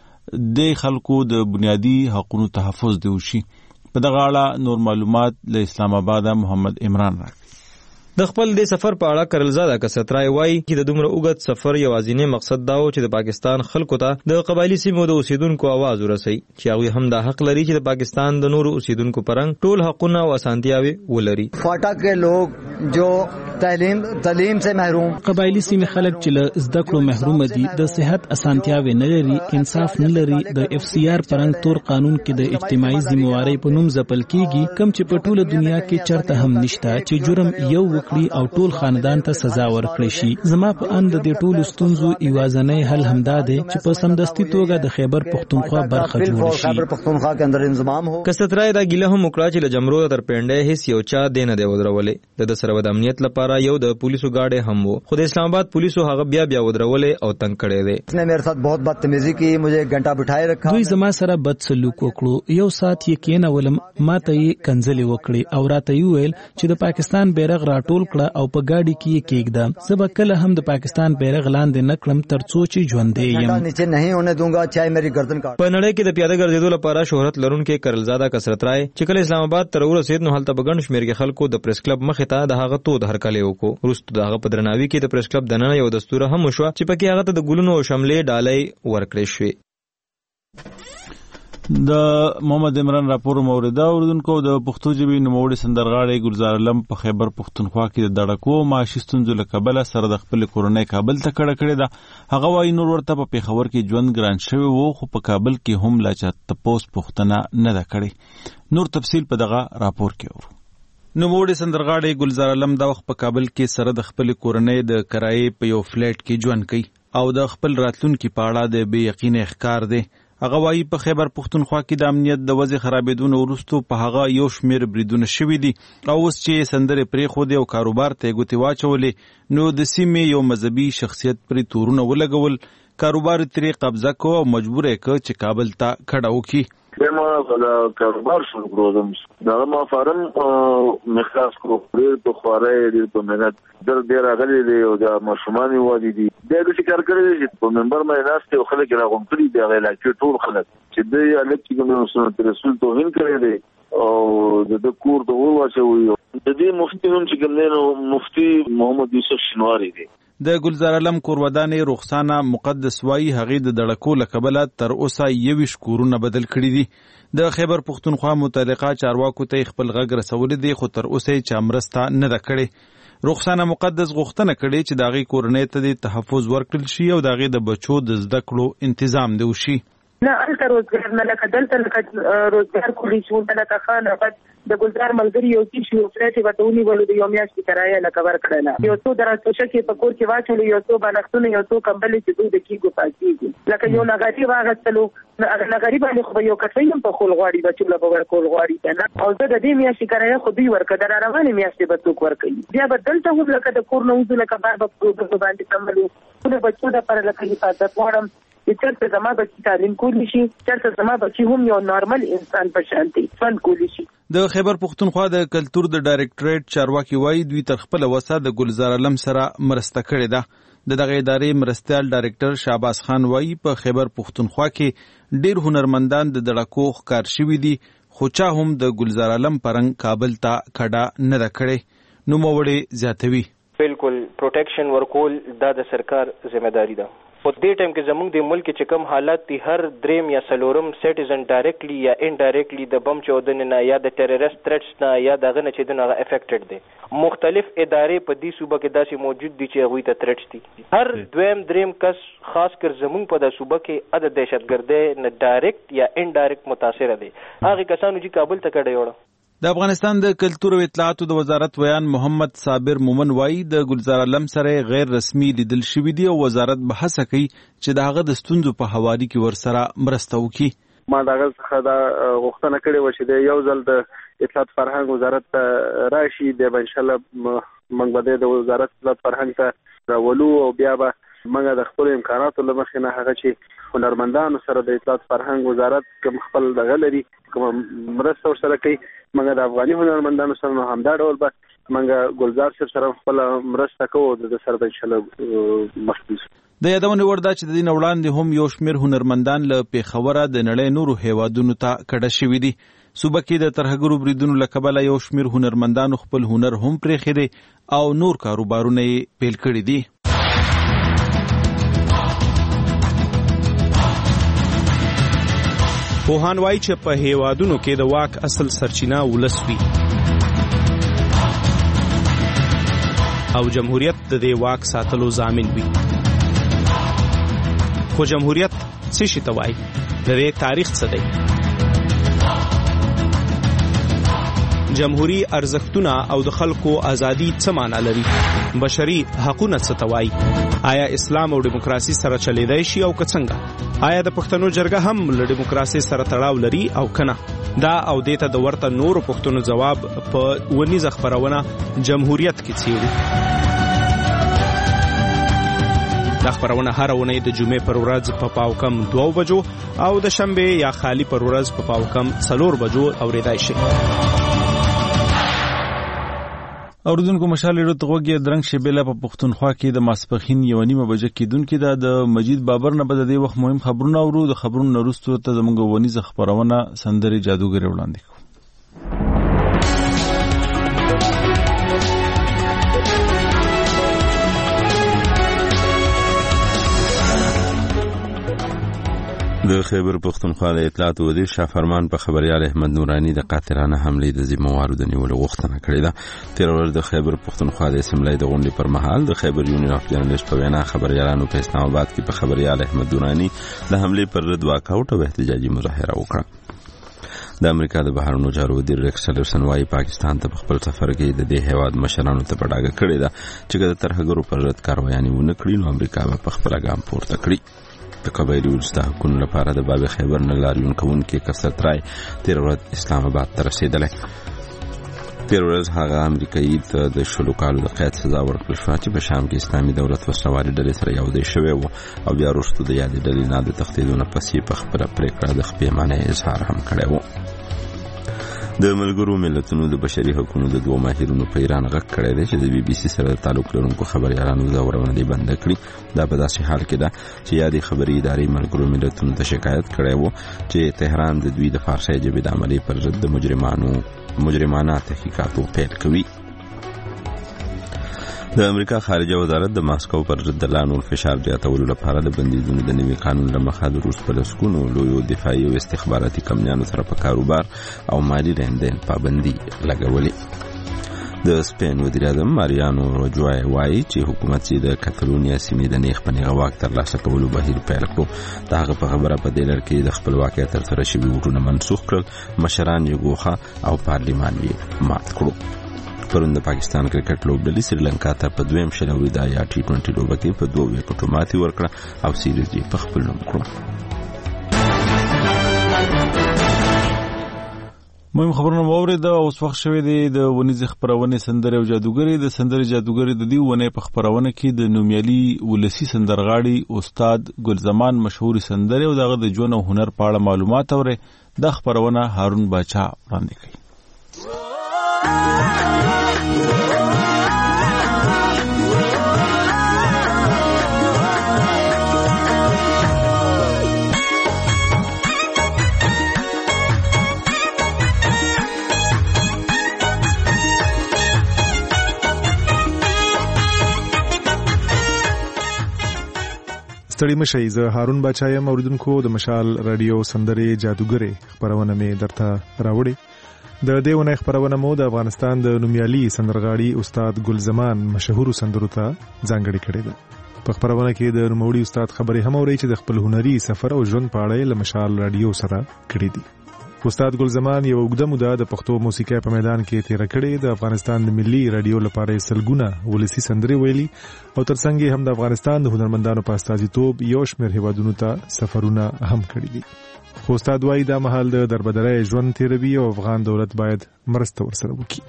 د خلکو د بنیادی حقوقو تحفظ دی وشي. په دغه اړه نور معلومات له اسلام آباد محمد عمران راکړي. د خپل د سفر په اړه کرلزاده کسرترای وایي چې د دومره اوږد سفر یوازینی مقصد دا و چې د پاکستان خلکو ته د قبایلی سیمو د اوسیدونکو आवाज ورسوي چې هغوی هم دا حق لري چې د پاکستان د نورو اوسیدونکو پرنګ ټول حقونه او اسانتیاوي ولري. فاټا के लोग जो تعلیم سے محروم قبایلی سیمې خلک چې له زده کړو محروم دي د صحت اسانتیاوې نه لري انصاف نه لري د اف سی آر پرنګ تور قانون کې د اجتماعي ذمہواری په نوم ځپل کیږي کم چې په ټوله دنیا کې چرته هم نشته چې جرم یو وکړي او ټول خاندان ته سزا ورکړي شي زما په اند د ټولو ستونزو یوازینی حل همدا دی چې په سمدستي توګه د خیبر پختونخوا برخه جوړ شي خیبر پختونخوا کې اندر انضمام هو کسترای دا ګیله هم وکړه چې له جمرو تر پنده هیڅ یو چا دینه دی ودرولې د سره د امنیت لپاره یو د پولیسو گاډي هم وو خو د اسلام آباد پولیسو هغه بیا ودرولې او تنگ کړي دي اس نے میرے ساتھ بہت بدتمیزی کی مجھے ایک گھنٹہ بٹھائے رکھا دوی زما سره بد سلوک وکړو یو سات یې کېنولم ماته یې کنځلې وکړي او راته یې ویل چې د پاکستان بیرغ راټول کړه او په گاډي کې یې کېږده زه به کله هم د پاکستان بیرغ لاندې نه کړم ترڅو چې ژوندی یم نیچے نہیں ہونے دوں گا چاہے میری گردن کاٹ په نړۍ کې د پیاده ګرځېدو لپاره شهرت لرونکي کرلزاده کثرت رای چې کله اسلام آباد ته ورسېد نو هلته بغن شمیر کې خلکو د پریس کلب مخې ته د هغه تو د هرکلی وکړو وروسته د هغه په درناوي کې د پریس کلب دننه یو دستور هم وشو چې پکې هغه ته د ګلونو او شملې ډالۍ ورکړې شوې د محمد عمران راپور موریدا اوردونکو د پښتو ژبې نوموړي سندرغاړي ګلزار علم په خیبر پختونخوا کې د دړکو معاشي ستونزو له کبله سره د خپل کورنۍ کابل ته کړه ده هغه وايي نور ورته په پیښور کې ژوند ګران شوی وو خو په کابل کې هم لا چا تپوس پښتنه نه ده کړې نور تفصیل په دغه راپور کې اورو نوموړي سندرغاړي ګلزار علم د وخت په کابل کې سره د خپل کورنۍ د کرایې په یو فلیټ کې ژوند کوي او د خپل راتلونکي په اړه د بې یقینه ښکار دی هغه وايي په خیبر پختونخوا کې د امنیت د وضع خرابېدو وروسته په هغه یو شمېر بریدونه شوي دي او اوس چې سندرې پرېښودې او کاروبار ته یې ګوتې واچولې نو د سیمې یو مذهبي شخصیت پرې تورونه ولګول کاروبار ترې قبضه کو او مجبور یې کړ چې کابل ته کډه وکړي ما کاروبار شروع کړو دا ما فارم مخاص کړو ډېر په خوارۍ ډېر په مهنت ډېر راغلي دي او دا ماشومان وادي دي دا د کار کړی چې په منبر باندې ناست او خلک راغون کړي دی غلا چې ټول خلک چې د الګ چې کوم سنت رسول توهین کړی دی او د کور د ورواچوي د دې مفتي هم چې کوم مفتي محمد یوسف شنواری دی د ګلزار علم کورودانې رخصانه مقدس وای هغې د دړکو له کبله تر اوسه 21 کورونه بدل کړي دي د خیبر پختونخوا متعلقه چارواکو ته خپل غږ رسولی دی خو تر اوسه چا مرسته نه ده کړې رخصانه مقدس غوښتنه کړې چې د هغې کورنۍ ته د تحفظ ورکړل شي او د هغې د بچو د زده کړو تنظیم دی وشي نه الته روزګار نه لکه دلته لکه روزګار کولی شو لکه خان وخت د ګلزار ملګری یو چې شو فلټي وتهونی ولې د یو میاشتې کرایه لکه ورکړل یو څو دراسته کې په کور کې واچول یو څو باندې یو څو کمبلې چې دوی د کیګو پاتېږي لکه یو نغاري واغستلو نغاري باندې خو یو کټویم په خول غواړي بچو له ور کول غواړي نه او زه د دې میاشتې کرایه خو دوی ورکړه د روانې میاشتې به څوک ورکړي بیا بدلته هم لکه د کور نه وځو لکه بار په باندې کمبلې د بچو د پر لکه حفاظت وړم چرته زما بچی تعلیم کولی شي چرته زما بچی هم یو نارمل انسان په شانتي ژوند کولی شي د خیبر پختونخوا د کلتور د ډایریکټریټ چارواکي وایي دوی تر خپل وسه د ګلزار علم سره مرسته کړې ده د دغه ادارې مرستیال ډایریکټر شعباز خان وایي په خیبر پختونخوا کې ډیر هنرمندان د دړکو ښکار شوي دي خو چا هم د ګلزار علم پرنګ کابل ته کډه نه ده کړې نوموړی زیاتوي بالکل پروټیکشن ورکول دا د سرکار ذمہ داری ده په دې ټایم کې زموږ د ملک چې کوم حالات دي هر دریم یا سلورم سټیزن ډایرکټلی یا انډایرکټلی د بم چودنې نه یا د ټیرریست تھریټس نه یا دغه نه چې دغه افیکټډ دي مختلف ادارې په دې صوبه کې داسې موجود دي چې هغوی ته تھریټس دي هر دویم دریم کس خاص کر زموږ په د صوبه کې د دهشتګردۍ نه ډایرکټ یا انډایرکټ متاثر دي هغه کسانو چې کابل ته کډه یوړه د افغانستان د کلتور او اطلاعاتو د وزارت ویان محمد صابر مومن وایي د ګلزار علم سره غیر رسمي لیدل شوي دي او وزارت به هڅه کوي چې د هغه د ستونزو په حوالي کې ورسره مرسته وکړي ما دغه څخه دا غوښتنه کړې وه چې د یو ځل د اطلاعات فرهنګ وزارت ته راشي بیا به انشاءالله موږ به د وزارت اطلاعات فرهنګ ته راولو او بیا به موږ د خپلو امکاناتو له مخې نه هغه چې هنرمندانو سره د اطلاعات فرهنګ وزارت کوم خپل دغه لري کوم مرسته ورسره کوي موږ د افغاني هنرمندانو سره نو همدا ډول به موږ ګلزار صاحب سره خپل مرسته کوو د سره به انشاءالله مخکې د یادونې وړ ده چې د دې نه وړاندې هم یو شمېر هنرمندان له پېښوره د نړۍ نورو هیوادونو ته کډه شوي دي صوبه کې د ترهګرو بریدونو له کبله یو شمېر هنرمندانو خپل هنر هم پرېښی دی او نور کاروبارونه یې پیل کړي دي پوهان وایي چې په هیوادونو کې د واک اصل سرچینه ولس وي او جمهوریت د دې واک ساتلو ضامن وي. خو جمهوریت څه شي ته وایي؟ د دې تاریخ څه دی؟ جمهوری ارزښتونه او د خلکو ازادي څه معنا لري؟ بشري حقوقونه څه ته وایي؟ آیا اسلام او دیموکراسي سره چلیدای شي او که څنګه؟ آیا د پښتنو جرګه هم له دیموکراسي سره تړاو لري او کنه؟ دا او دیته د ورته نورو پښتنو جواب په ونیزه خبرونه جمهوریت کې څیړي. دا خبرونه هر اونۍ د جمعې پر ورځ په پاوکم 2 بجو او د شنبه یا خالی پر ورځ په پاوکم 4 بجو اوریدای شي. اوردونکو مشال ډېر توګه درنګ شبيله په پښتونخوا کې د ماسپخین 1:30 بجې کېدونکې د مجید بابر نه بد د وخت مهم خبرونه اورو. د خبرونو وروسته ته زموږ ونیزه خبرونه سندري جادوګر وړاندې کوي. د خیبر پښتونخوا د اطلاعات وزیر شافرمان په خبريال احمد نورانی د قاتلانه حملې د ذمہوارو د نیولو غوښتنه کړې ده. تیر ورځ د خیبر پښتونخوا د اسمبلی د غونډې پر مهال د خیبر یونین اف جرنالست په وینا خبريالانو په اسلام آباد کې په خبريال احمد نورانی د حملې پر رد واکاوټ او احتجاجي مظاهره وکړه. د امریکا د بهرنیو چارو وزیر ریکس ټیلرسن وايي پاکستان ته خپل سفر کې د دې هیواد مشرانو ته پډاګه کړې ده چې د ترهګرو پر رد کاروایي ونه کړي نو امریکا په خپل ګام پورته کړي. د قبایلی ولسته حقوقو لپاره د باب خیبر نه لاریون کوونکي کثرت رای تیر ورځ اسلام آباد ته رسیدلی. تیر ورځ هغه امریکایي ته د 10 کالو د قید سزا ورکړل شوه چې په شام کې اسلامي دولت وسلوالې ډلې سره یوځای شوی و او بیا وروسته د یادې ډلې نه د تښتېدو نه پس یې په خپله پرېکړه د خپېمانۍ اظهار هم کړی و. د ملګرو ملتونو د بشري حقوقو د 2 ماهرونو په ایران غږ کړی دی چې د بي بي سي سره تعلق لرونکو خبريالانو ځورونه دي بند کړي. دا په داسې حال کې ده چې یادې خبري ادارې ملګرو ملتونو ته شکایت کړی و چې تهران د دوی د فارسي ژبې د عملي پر ضد د مجرمانه تحقیقاتو پیل کوي. د امریکا خارجه وزارت د ماسکو پر ضد د لانول فشار زیاتولو لپاره د بندیزونو د نوي قانون لمخه د روس په لسګونو لویو دفاعي او استخباراتي کمپنیانو سره په کاروبار او مالي لندن پابندي لګولې. د سپین وزیر اعظم ماریانو راجوای وايي چې حکومت یې د کاتالونیا سیمې د نیغ په نیغه واک ترلاسه کولو بهیر پیل کړو. د هغه په خبره په دې لړ کې د خپلواکۍ ترسره شوي ووټونه منسوخ کړل، مشران یې ګوښه او پارلیمان یې مات کړو. پرون د پاکستان کرکټ لوبډلې سریلانکا ته په 2 شلوري د یا ټي 20 لوبه کې په 2 وکټو ماتې ورکړه او سیریز یې په خپل نوم کړو. مهم خبرونه واورید او اوس وخت شوی دی د ونیز خبرونه سندره او جادوګری. د سندره جادوګری د دې ونه په خبرونه کې د نومیالي ولسی سندرغاړي استاد ګلزمان مشهور سندره او دغه د ژوند او هنر په اړه معلومات اوري. د خبرونه هارون باچا وړاندې کوي. ستړي مشئ. زه هارون باچا یم. اوریدونکو د مشال رادیو سندرې جادوګرې خبرونه مې درته راوړې. د دې ونې خبرونه مو د افغانستان د نومیالي سندرغاړي استاد ګلزمان مشهور سندرو ته ځانګړې کړې ده. په خبرونه کې د نوموړي استاد خبرې هم اوري چې د خپل هنري سفر او ژوند په اړه له مشال رادیو سره کړې دي. استاد ګلزمان یو اوږده موده د پښتو موسیقۍ په میدان کې تیر کړې. د افغانستان د ملي رادیو لپاره سلګونه ولسی سندرې ویلي او ترڅنګ هم د افغانستان د هنرمندانو په استازیتوب یو شمېر هیوادونو ته سفرونه هم کړي دي. خو استاد وايي دا مهال د دربدرۍ ژوند تیروي او افغان دولت باید مرسته ورسره وکړي.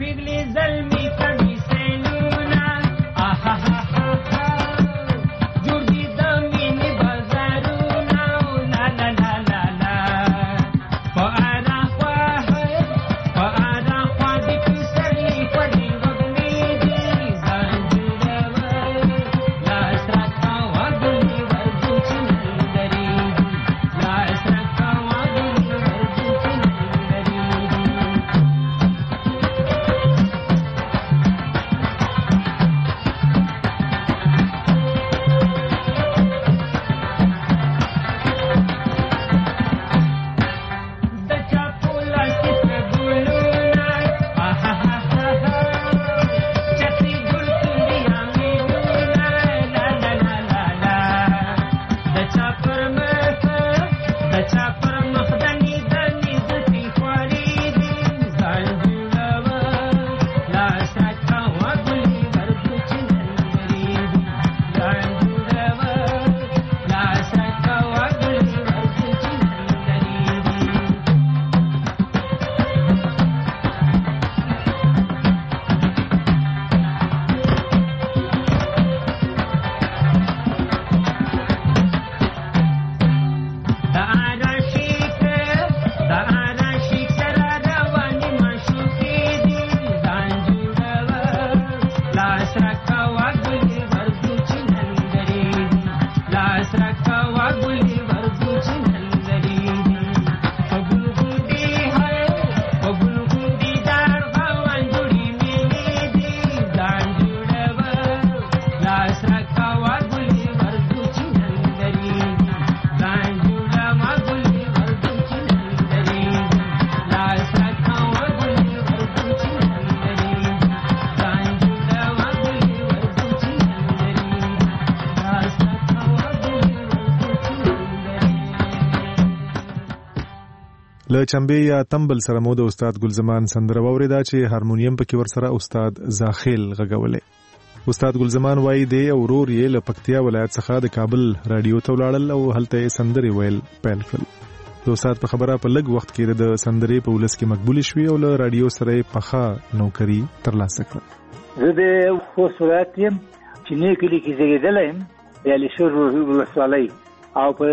له چمبه یا تمبل سره مو د استاد ګلزمان سندره واوریدا چې هارمونیم پکې ورسره استاد زاخیل غږولې. استاد ګلزمان وایي دی اورور یې له پکتیا ولایت څخه د کابل رادیو ته ولاړل او هلته سندري ویل پیل کړل. د استاد په خبره په لږ وخت کې د سندري په ولس کې مقبول شوی او له رادیو سره پخا نوکری ترلاسه کړه. زه د خوست ولایت یم چې نه کلی کې زیږیدلم یا لشور ولسوالۍ او په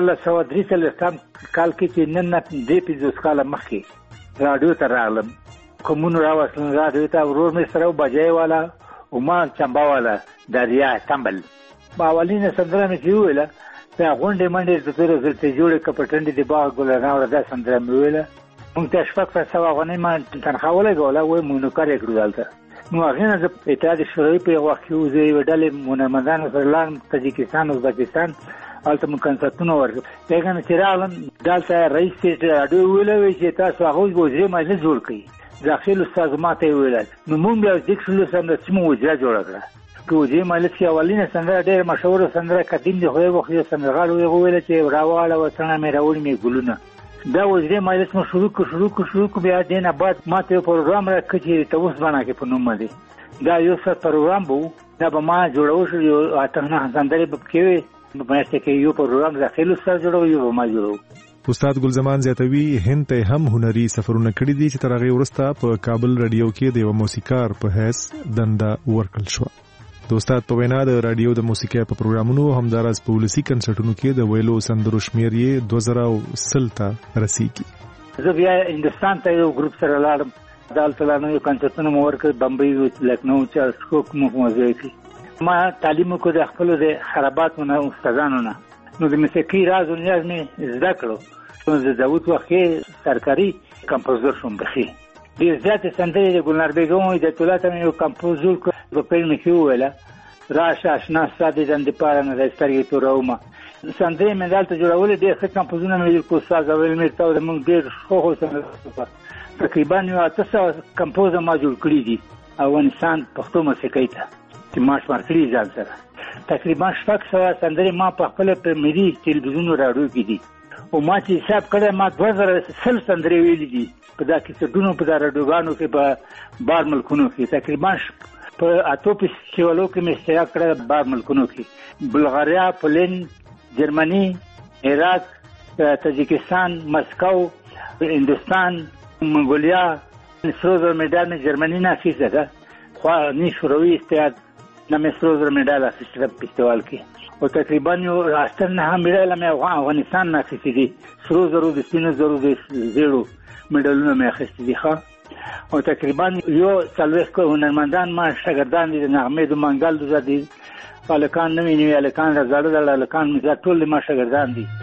1943 کال کې چې نن د 50 کال مخکې رادیو ته راغلم. کومون راوستل رادیو ته ورور مې سره بجای والا او ما چمبا والا دریا تمبل باولینه سندره مې ویله په غونډه منډه د تور زلته جوړه کپټنډي د باغ ګلانه ورته سندره مې ویله. مونږ ته شپږ سوا غنې ما تنخواله کوله وای مونږ کار یې کړو دلته نو هغه نه د اتحاد شوروي په وخت کې زه وډلې مونمدان سرلان تاجکستان او ازبکستان البته مون کنسرتونه ورکړ. څنګه چې راغلم دلته رئیس رادیو ویلوي چې تاسو هغه وځي مې جوړ کړئ. داخل استاد ماته ویل نو مونږ بیا د څلور سم د سمو وځه جوړ کړه. کوجه مالک چې اولینه سندره ډېر مشهور سندره قدیم دی خو یو خو سندرغاړو یو ویل چې راواله وطن مې راوړی مې ګلونه دا وځي مالک مو شروع کو بیا دینه بعد ماته پروګرام راکړي ته اوس باندې کې په نوم دی دا یو څه پروګرام وو دا به ما جوړو شو یو اته نه سندره به کې مېسته کې یو پروګرام داخل سره جوړو یو ما جوړو. استاد ګلزمان زیاتوي هند ته هم هنري سفرونه کړی دي چې تر هغه وروسته په کابل رادیو کې د یو موسیقار په حیث دنده ورکړل شو. د استاد په وینا د رادیو د موسیقي په پروګرامونو همدارس په ولسی کنسرټونو کې د ویلو سندرو شمیر یې 2030 ته رسیدي. زه بیا هندستان ته یو ګروپ سره لاړم دالته لاړم یو کنسرټونه مو ورکړ بمبئی لکنو چې سکوک مو موزیک ما تعلیم کو د خپل د خراباتونو استادانو نه نو د موسیقي راز او نیاز مې زده کړو. نو زه داوود وخت سرکاري کمپوزر شوم بخي ډیر زیات سندرې د ګلنار بیګم د تولاته یو کمپوزر کو په پیل مې ویله راشه آشنا ساده دند پاره نه دسترګې تو راوما سندرې مې دالته جوړول ډیر ښه کمپوزونه مې کو استاد ویل مې تاو د موږ ډیر خو سندرې تقریبا یو 800 کمپوزر ما جوړ کړی دي او انسان پښتو موسیقي ته چې ما شمارکړي ځان سره تقریبا 600 سندرې ما په خپل په ملي ټلویزیون رادیو کې دي او ما چې حساب کړم ما 2000 سندرې ویلې دي په دا کې څډونو په رادیوګانو کې په بار ملکونو کې تقریبا په اتوپس کیولو کې مې اشتراک کړ بار ملکونو کې بلغاریا پولند جرمني عراق تاجکستان مسکو هندوستان منګولیا سرو زر مډال مې جرمني نه اخیسته ده، خو نه شوروي اتحاد نه مې سرو زر مډال اخیسته په فستیوال کې، او تقریبا یو 89 مډال مې افغانستان نه اخیستي دي، سرو زرو د سپینو زرو د زیړو مډالونه مې اخیستي دي ښه، او تقریبا یو 40 هنرمندان ما شاګردان دي، نغمې د منګل د دي الکان نوی الکان زړه الکان مې ټول ما شاګردان دي.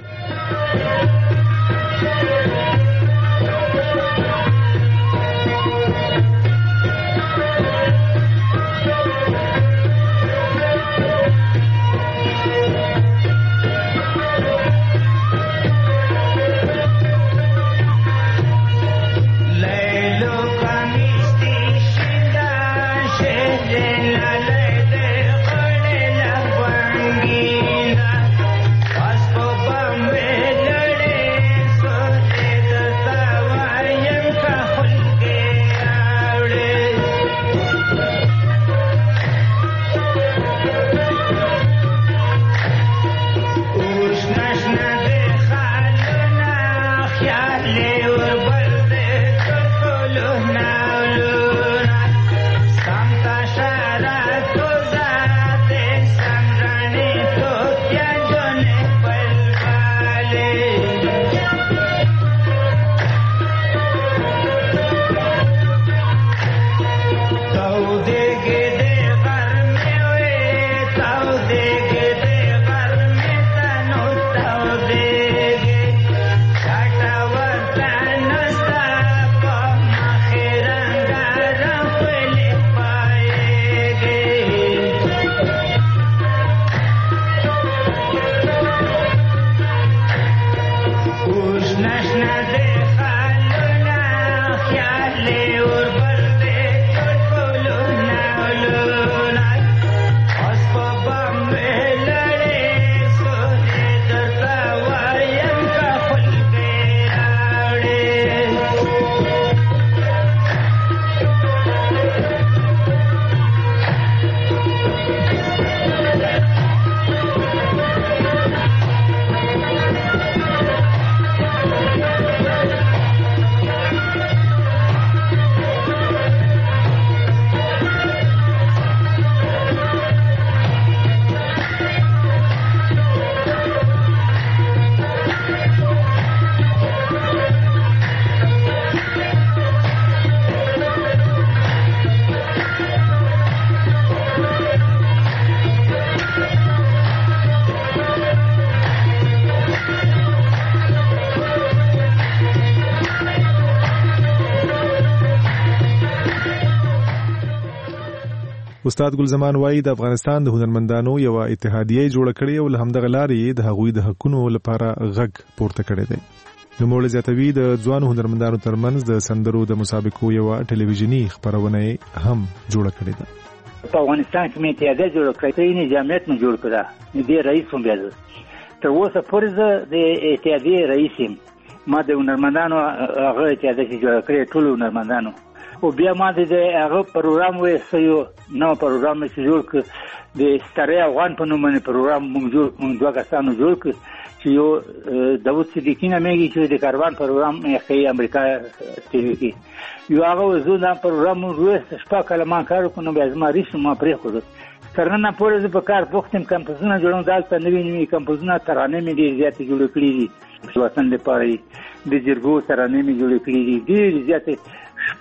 استاد ګل زمان وایي د افغانستان د هنرمندانو یو اتحادیه جوړه کړې او له همدغه لارې د هغوی د حقونو لپاره غږ پورته کړی دی. نوموړی زیاتوي د ځوانو هنرمندانو ترمنځ د سندرو د مسابقو یو ټلویزیونی خپرونه هم جوړه کړې ده. په افغانستان کې مې اتحادیه جوړه کړې، یې جمعیت مې جوړ کړه، دې رئیس هم بیا تر اوسه پورې د اتحادیه رئیس یم. ما د هنرمندانو هغه اتحادیه جوړه کړې، ټول هنرمندانو، او بیا ما د هغه پروګرام وایو نو پروګرام چې جوړ ک د ستاره افغان په نوم باندې پروګرام موږ دوه کسانو جوړ ک چې یو داوود صدیقی نامېږي چې د کاروان پروګرام یې کوي امریکا ټي وي کې، یو هغه زه دا پروګرام وروسته شپه کله ما کار وکړم، بیا زما ریښ ما پرېښود. تر نن پورې زه په کار بوخت یم، کمپوزونه جوړوم، دلته نوي نوي کمپوزونه ترانې مې ډېرې زیاتې جوړې کړي دي، وطن لپاره د جرګو ترانې مې جوړې کړي دي، ډېرې زیاتې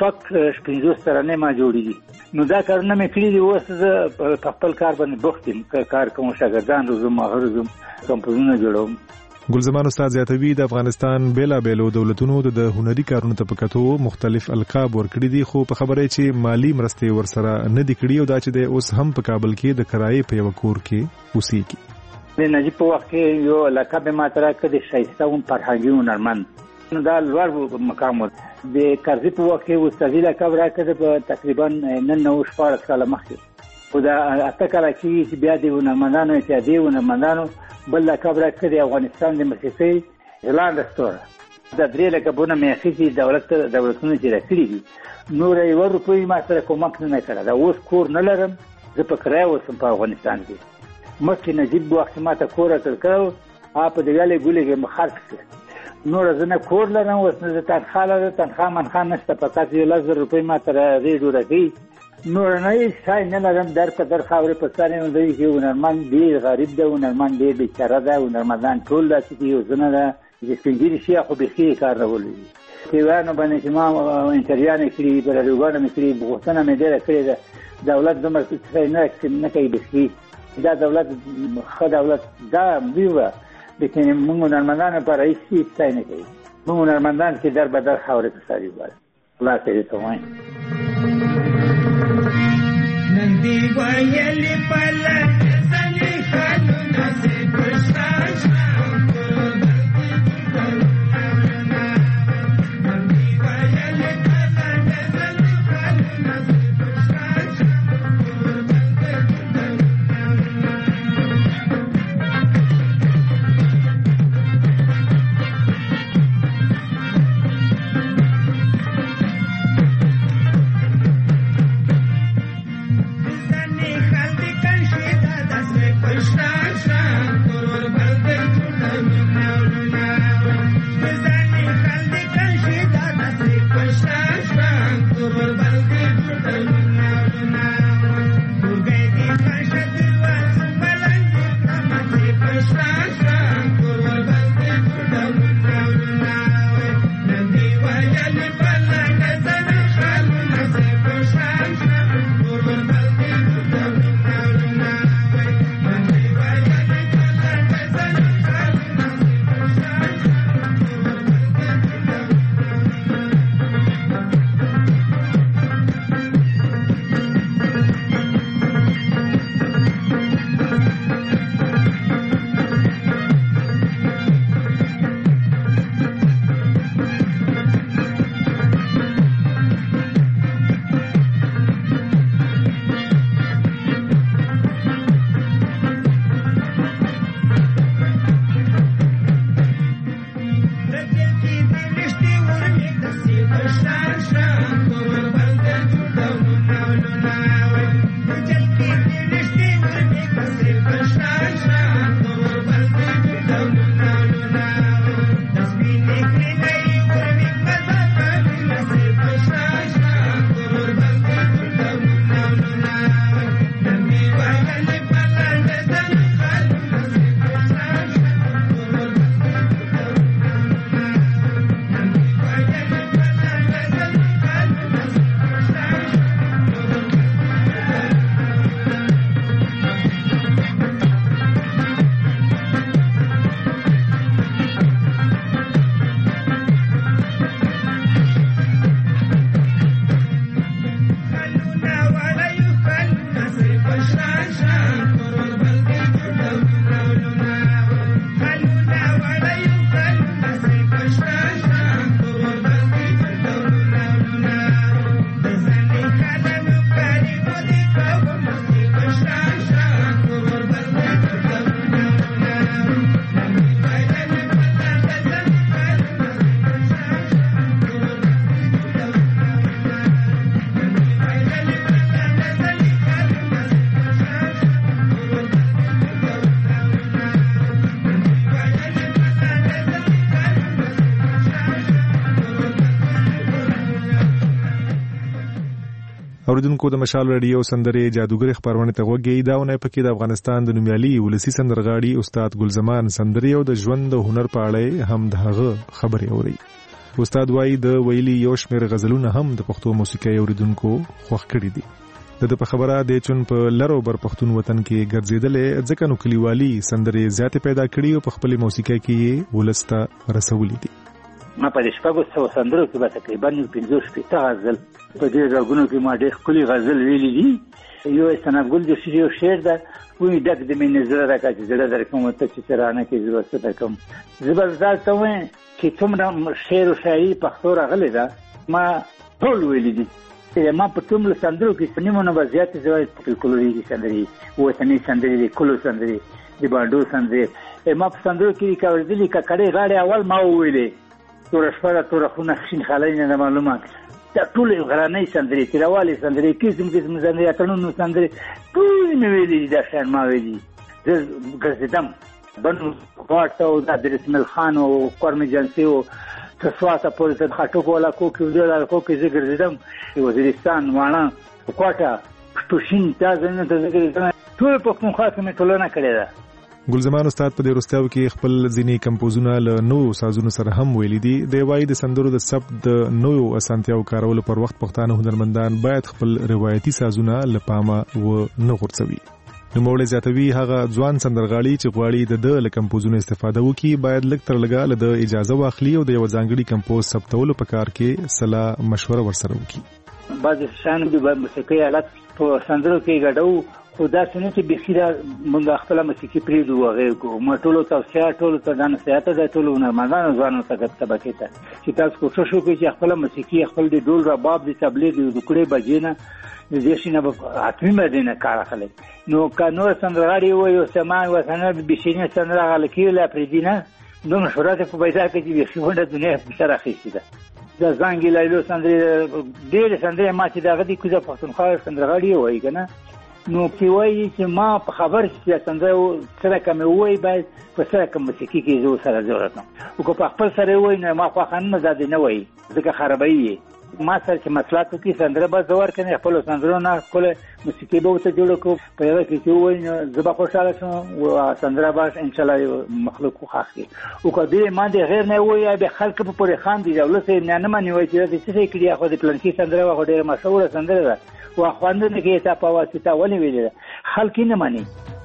شپږ ترانې ما جوړې دي. نو دا کارونه مې کړي دي، اوس زه په خپل کار باندې بوخت یم، کار کوم، شاګردان روزم، هغه روزم کمپوزونه جوړوم. ګلزمان استاد زیاتوي د افغانستان بیلابیلو دولتونو د هنري کارونو ته پکاتو مختلف القاب ورکړي دي، خو په خبره چې مالی مرستې ورسره نه دي کړي، او دا چې د اوس هم په کابل کې د کرایې په یو کور کې اوسېږي. د نجیب په وخت کې یو لقب ما ترا کړی شایسته او فرهنګي هنرمند، نو دا لوړ مقام و. د کرزي په وخت کې استادي لقب راکړه په تقریبا 9 کال مخکې، خو دا اته کال کې بیا د هنرمندانو اتحادیې هنرمندانو بل لقب راکړی افغانستان د موسیقۍ هلانډ ستوره. دا 3 لقبونه مې اخیستي، دولتونه چې راکړي دي، نور یو روپۍ ما سره کومک نه کړی. دا اوس کور نه لرم، زه په کرایه اوسم په افغانستان کې. مخکې نجیب وخت ما ته کور راکړ، په دغه ګولې کې مخالف نور زنه کور لرم اوس نه تنخواه لرم تنخواه منخواه نشته فقط 10,000 روپۍ ما ته ریډو راکوي نور نه هیڅ شی نه لرم در په در خاورې په سر یې دی چې هنرمند ډېر غریب دی هنرمند ډېر بیچاره دی هنرمندان ټول داسې دي یو زنه ده چې سپین ږیري شي خو بیخي یې کار راوړی دي سیوانو باندې چې ما انټریانې کړي په راډیوګانو مې کړي غوښتنه مې ډېره کړې ده دولت دومره څه نه کوي بیخي دا دولت ښه دولت دا ویوه لیکن موږ هنرمندانو لپاره هیڅ ځای نه کوي موږ هنرمندان چې در به در خاورې په سر یو خلاص یې ته وایم نن دی ویلې پله ځلې خالونه سي پښتانه اوریدونکو د مشال رادیو سندرې جادوګر خبرونه ته وګورئ دا ونه پکې د افغانستان د نومیالي ولسی سندرغاړي استاد ګلزمان سندري او د ژوند د هنر په اړه هم دغه خبرې اوري استاد وایي د ویلي یو شمېر غزلونه هم د پښتو موسیقي اوریدونکو خوښ کړي دي د په خبره د چون په لرو بر پښتون وطن کې ګرځیدلې ځکه نو کلیوالي سندرې زیات پیدا کړي او په خپل موسیقي کې ولسته رسولې دي ما په شپږو سو سندرو کې به تقریبا 15 غزل په دې راغونو کې ما ډېر کلی غزل ویلي دي یو سنابګل د شیو شعر ده وې ډک د مینې زړه راکړي زړه درکوم ته چې ترانه کې ضرورت ده کوم زبردست ته چې څومره شعر او شاعري پښتو راغلي ده ما ټول ویلي دي ما په ټول سندرو کې سنیمونه وضعیت زوی په کولوري سندري وطني سندري د کولو سندري د باندو سندري ما په سندرو کې کاوردلې کړي غاړي اول ما ویلې تور شپه تور خونه خشین خلای نه معلومات دا ټول غرانې سندري تیروالي سندري کیسم سندري اتنو سندري ټول مې ویلي دا شان ما ویلي زه ګرځیدم بن واټ او د رسمل خان او قرم جنسي او تسواته پورې ته خټو کولا کو کې د کو کې زګردم وزیرستان وانه کوټه پښتون تاسو نه د زګردم ټول پښتونخوا کې ټولنه کړې ده. ګلزمان استاد په دې وروستیو کې خپل ځینی کمپوزونه له نو سازونو سره هم ویلي دي. د وای د سندرو د ثبت د نوو اسانتیاو کارولو پر وخت پښتانه هنرمندان باید خپل روایتي سازونه له پامه و نه غورځوي. نو موږ زیاتوي هغه ځوان سندرغاړي چې غواړي د کمپوزونو استفاده وکړي باید لږ تر لږه د اجازه واخلي او د یو ځانګړي کمپوز ثبتولو په کار کې صلاح مشوره ورسره وکړي. بعض شان د موسیقي آلات په سندرو کې ګډو خدا څنګه چې بخیره موږ خپل موسیقي پریدو هغه کو مټولو توصيه ټولو ته د نصيحت د ټولو هنرمندانو ځوانانو ته د طبقه ته چې تاسو کوشش وکړئ چې خپل موسیقي خپل د ډول رباب د تبلیغ د کړي بجینه د دې شنه په حتمی مدینه کار اخلي. نو کانو سندرغاړي وي او سمان وسنه بشینه سندرغاړي کې لا پریدینه نو مشورات په پیدا کې چې څنګه د دنیا په سره اخیسته ده د زنګ لایلو سندرې ډېر سندرې ما چې دغه د کوزه پښتونخوا سندرغاړي وایي کنه نو کې وایي چې ما په خبر چې څنګه سره کوم وایي باید په سره کوم موسیقي کې زو سره ضرورت او کو په خپل سره وایي نه ما خو خان زاد نه وایي ځکه خرابایي ما سره چې مسلات کې سندره به زور کنه خپل سندرو نه کوله موسیقي به ته جوړ کو په یوه کې چې وایي زبا خوشاله شم او سندره باش ان شاء الله مخلوق خو خاص او کو دې ما دې غیر نه وایي به خلک په پوره خان دي دولت نه مانی وایي چې څه کړی خو د پلانکی سندره و ډېر مشهور سندره ده و خواندنه کې ته په واسطه ولې ویل خلک نه مانی.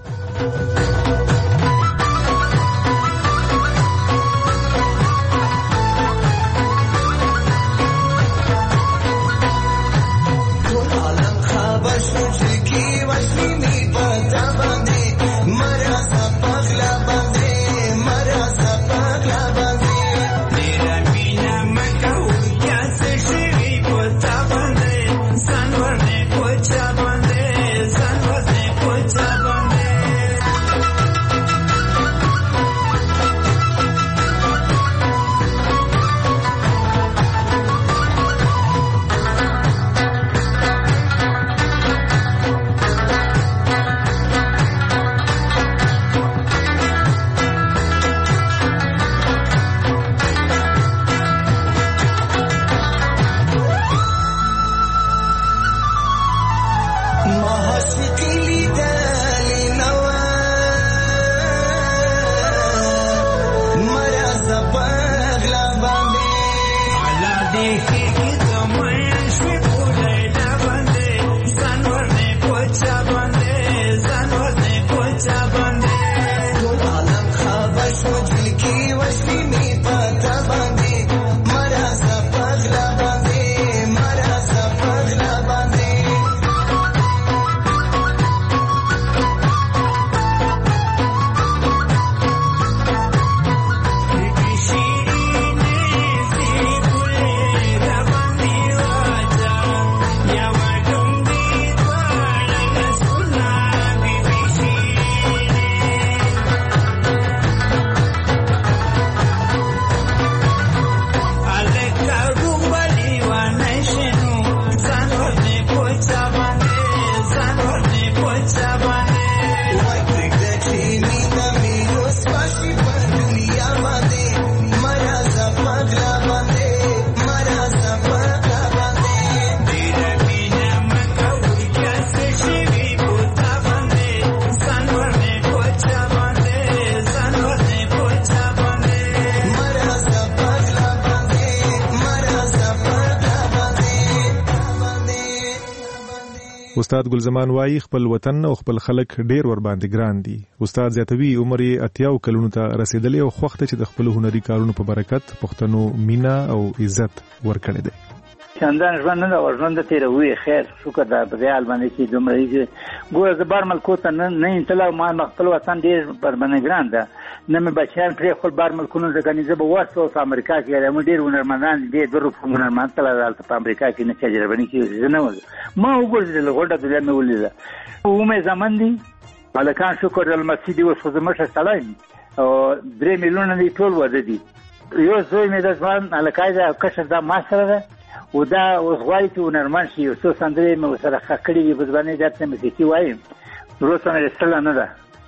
استاد ګلزمان وایي خپل وطن او خپل خلک ډیر ور باندې ګران دي. استاد زیاتوي عمر یې 80 کلونو ته رسیدلی او خوخته چې د خپل هنري کارونو په برکت پښتنو مینا او عزت ورکړي دي. چندان ژوند نه ورژوند ته وی خیر شکر د بریال باندې چې دومره یې ګور زبر ملکو ته نه انتلا ما خپل وطن ډیر پر باندې ګران ده نه مې بچیان پرې خپل بار ملکونو ځکه نه زه به ورسو په امریکا کې مې ډیر هنرمندان دي د روپ هنرمند تل دلته په امریکا کې نه تجربه نه کیږي نه ما وګورل غوډه د مې ولیده او مې زمان دي ملکان شکر المسجد او خدمت سلام او 3 میلیون دی ټول وده دي یو زوی مې د ځوان الکای دا کشر دا ما سره او دا اوس غواړي چې هنرمند شي او څو سندرې مې سره خکړې په ځوانۍ درته موسیقي وایم روسه مې سره نه ده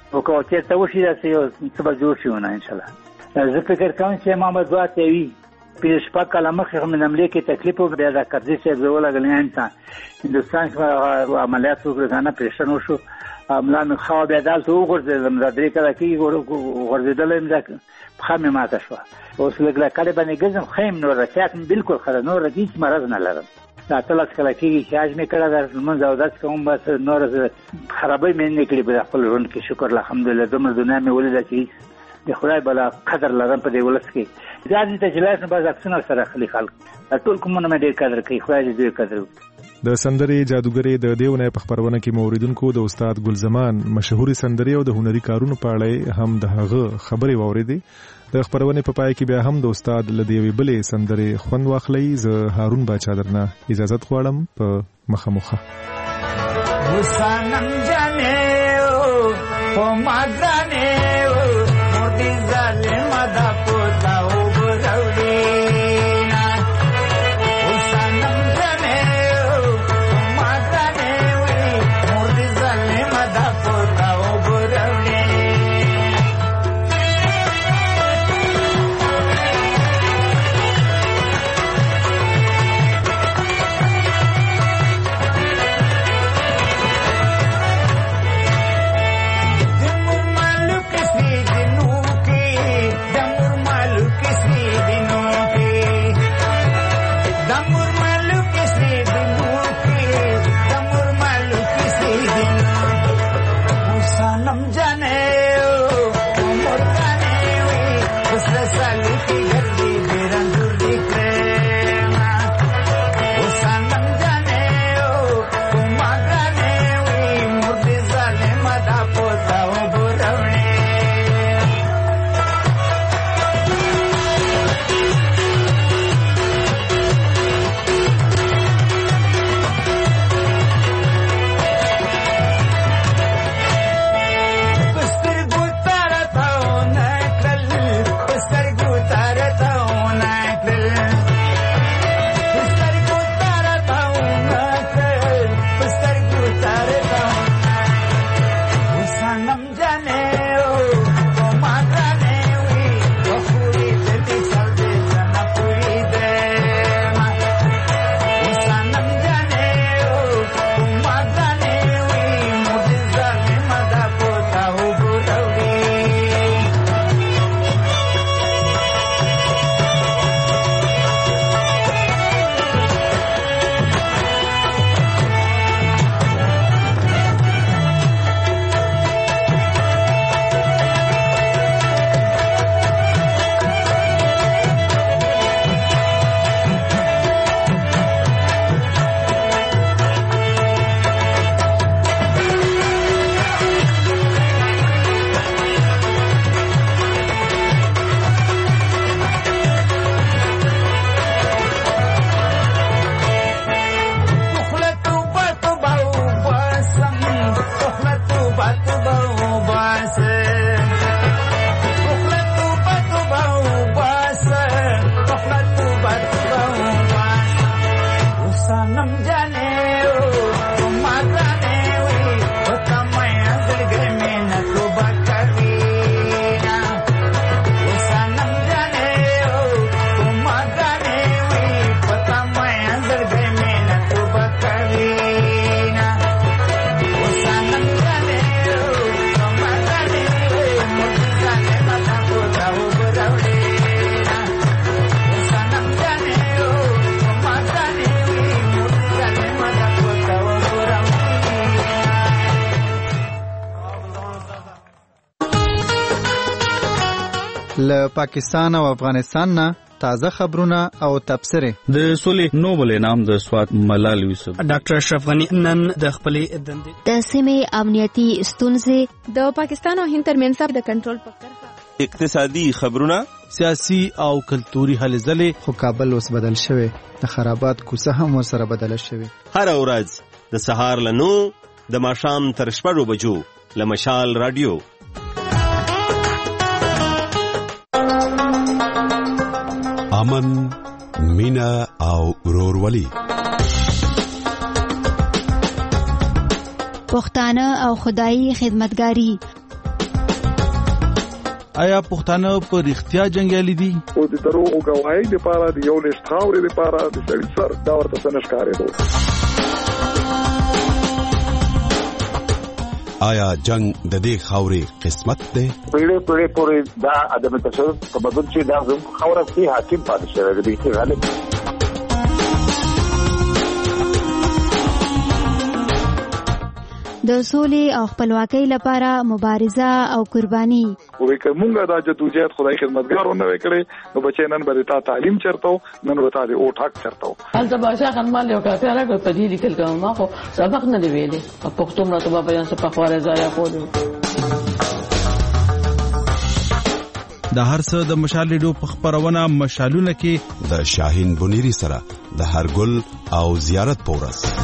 او کو چیرته وشي دا څه به جوړ شي ونه ان شاء الله. زه فکر کوم چې محمد وات وی پیش پاک کلمه خو من عملې کې تکلیف او بیا د قرضې چې زول غلې انسان هندستان کې عملیات وکړه نه پېښه نو شو املان خو بیا دالته وګرځیدم د درې کله کې وګرځیدلم ځکه خامې ماته شو اوس لګلا کله باندې ګزم خیم نور راځم بالکل خره نور هیڅ مرز نه لرم. دا تلس کله کې خیاج مې کړه د منځ او داس کوم بس نور خرابې مې نه کړې په خپل ژوند کې شکر الحمدلله دومره دنیا مې ولې چې د خدای بلا قدر لرم په دې ولس کې ځان ته جلاس نه باز اکسنه سره خلی خلک ټول کومونه مې ډېر قدر کوي خدای دې قدر. د سندرې جادوګرې د دیونه په خبرونه کې موریدونکو د استاد ګلزمان مشهوري سندرې او د هنري کارونو په اړه هم دغه خبرې واوریدې. د خبرونه په پای کې بیا هم د استاد لدیوي بلې سندرې خوند واخلي. زه هارون باچا درنه اجازه غواړم په مخه وسانم جانې او ما ځانې مودي ظالم دا پوتا وګورولې وسانم جانې او ما ځانې مودي ظالم دا پوتا وګورولې له پاکستان او افغانستان نه تازه خبرونه او تبصره. د سولې نوبل انعام د سوات ملال یوسف ډاکټر اشرف غنی نن د خپلې دندې د سیمې امنیتي ستونزې د پاکستان او هند ترمنځ د کنټرول په کرښه اقتصادي خبرونه سیاسي او کلتوري هلې ځلې. خو کابل اوس بدل شوی د خرابات کوڅه هم ورسره بدل شوی. هر ورځ د سهار له 9 د ماښام تر 6 بجو له مشال رادیو. امن، مینا او ورورولي پښتانه او خدایي خدمتګاری آیا پښتانه په رښتیا جنگیالي دي؟ او د دروغ غواړي د پاره د یو لښت خاورې د پاره د سړي سر دا ورته څنګه ښکارېدو. آیا جنگ د دې خاورې قسمت دی؟ پیړې پورې دا عدم تشدد په بدل چې دا زموږ خاوره کې حاکم پاتې شوی دی چې غالب د سولې او خپلواکۍ لپاره مبارزه او قرباني. وې کومه دا جدوجہد خدای خدمتګارونه وکړي نو بچی نن به تا تعلیم چرته نن به تا د او ټاک چرته هلته باشا خنمال یو کافي راغی په دې لیکل کوم ما خو سبق نه دی ویلې په پښتو مرته په بیان څه په خواره ځای کولو. د هر څه د مشال ریډیو په خبرونه مشالونه کې د شاهین بنيري سره د هر ګل او زیارت پورس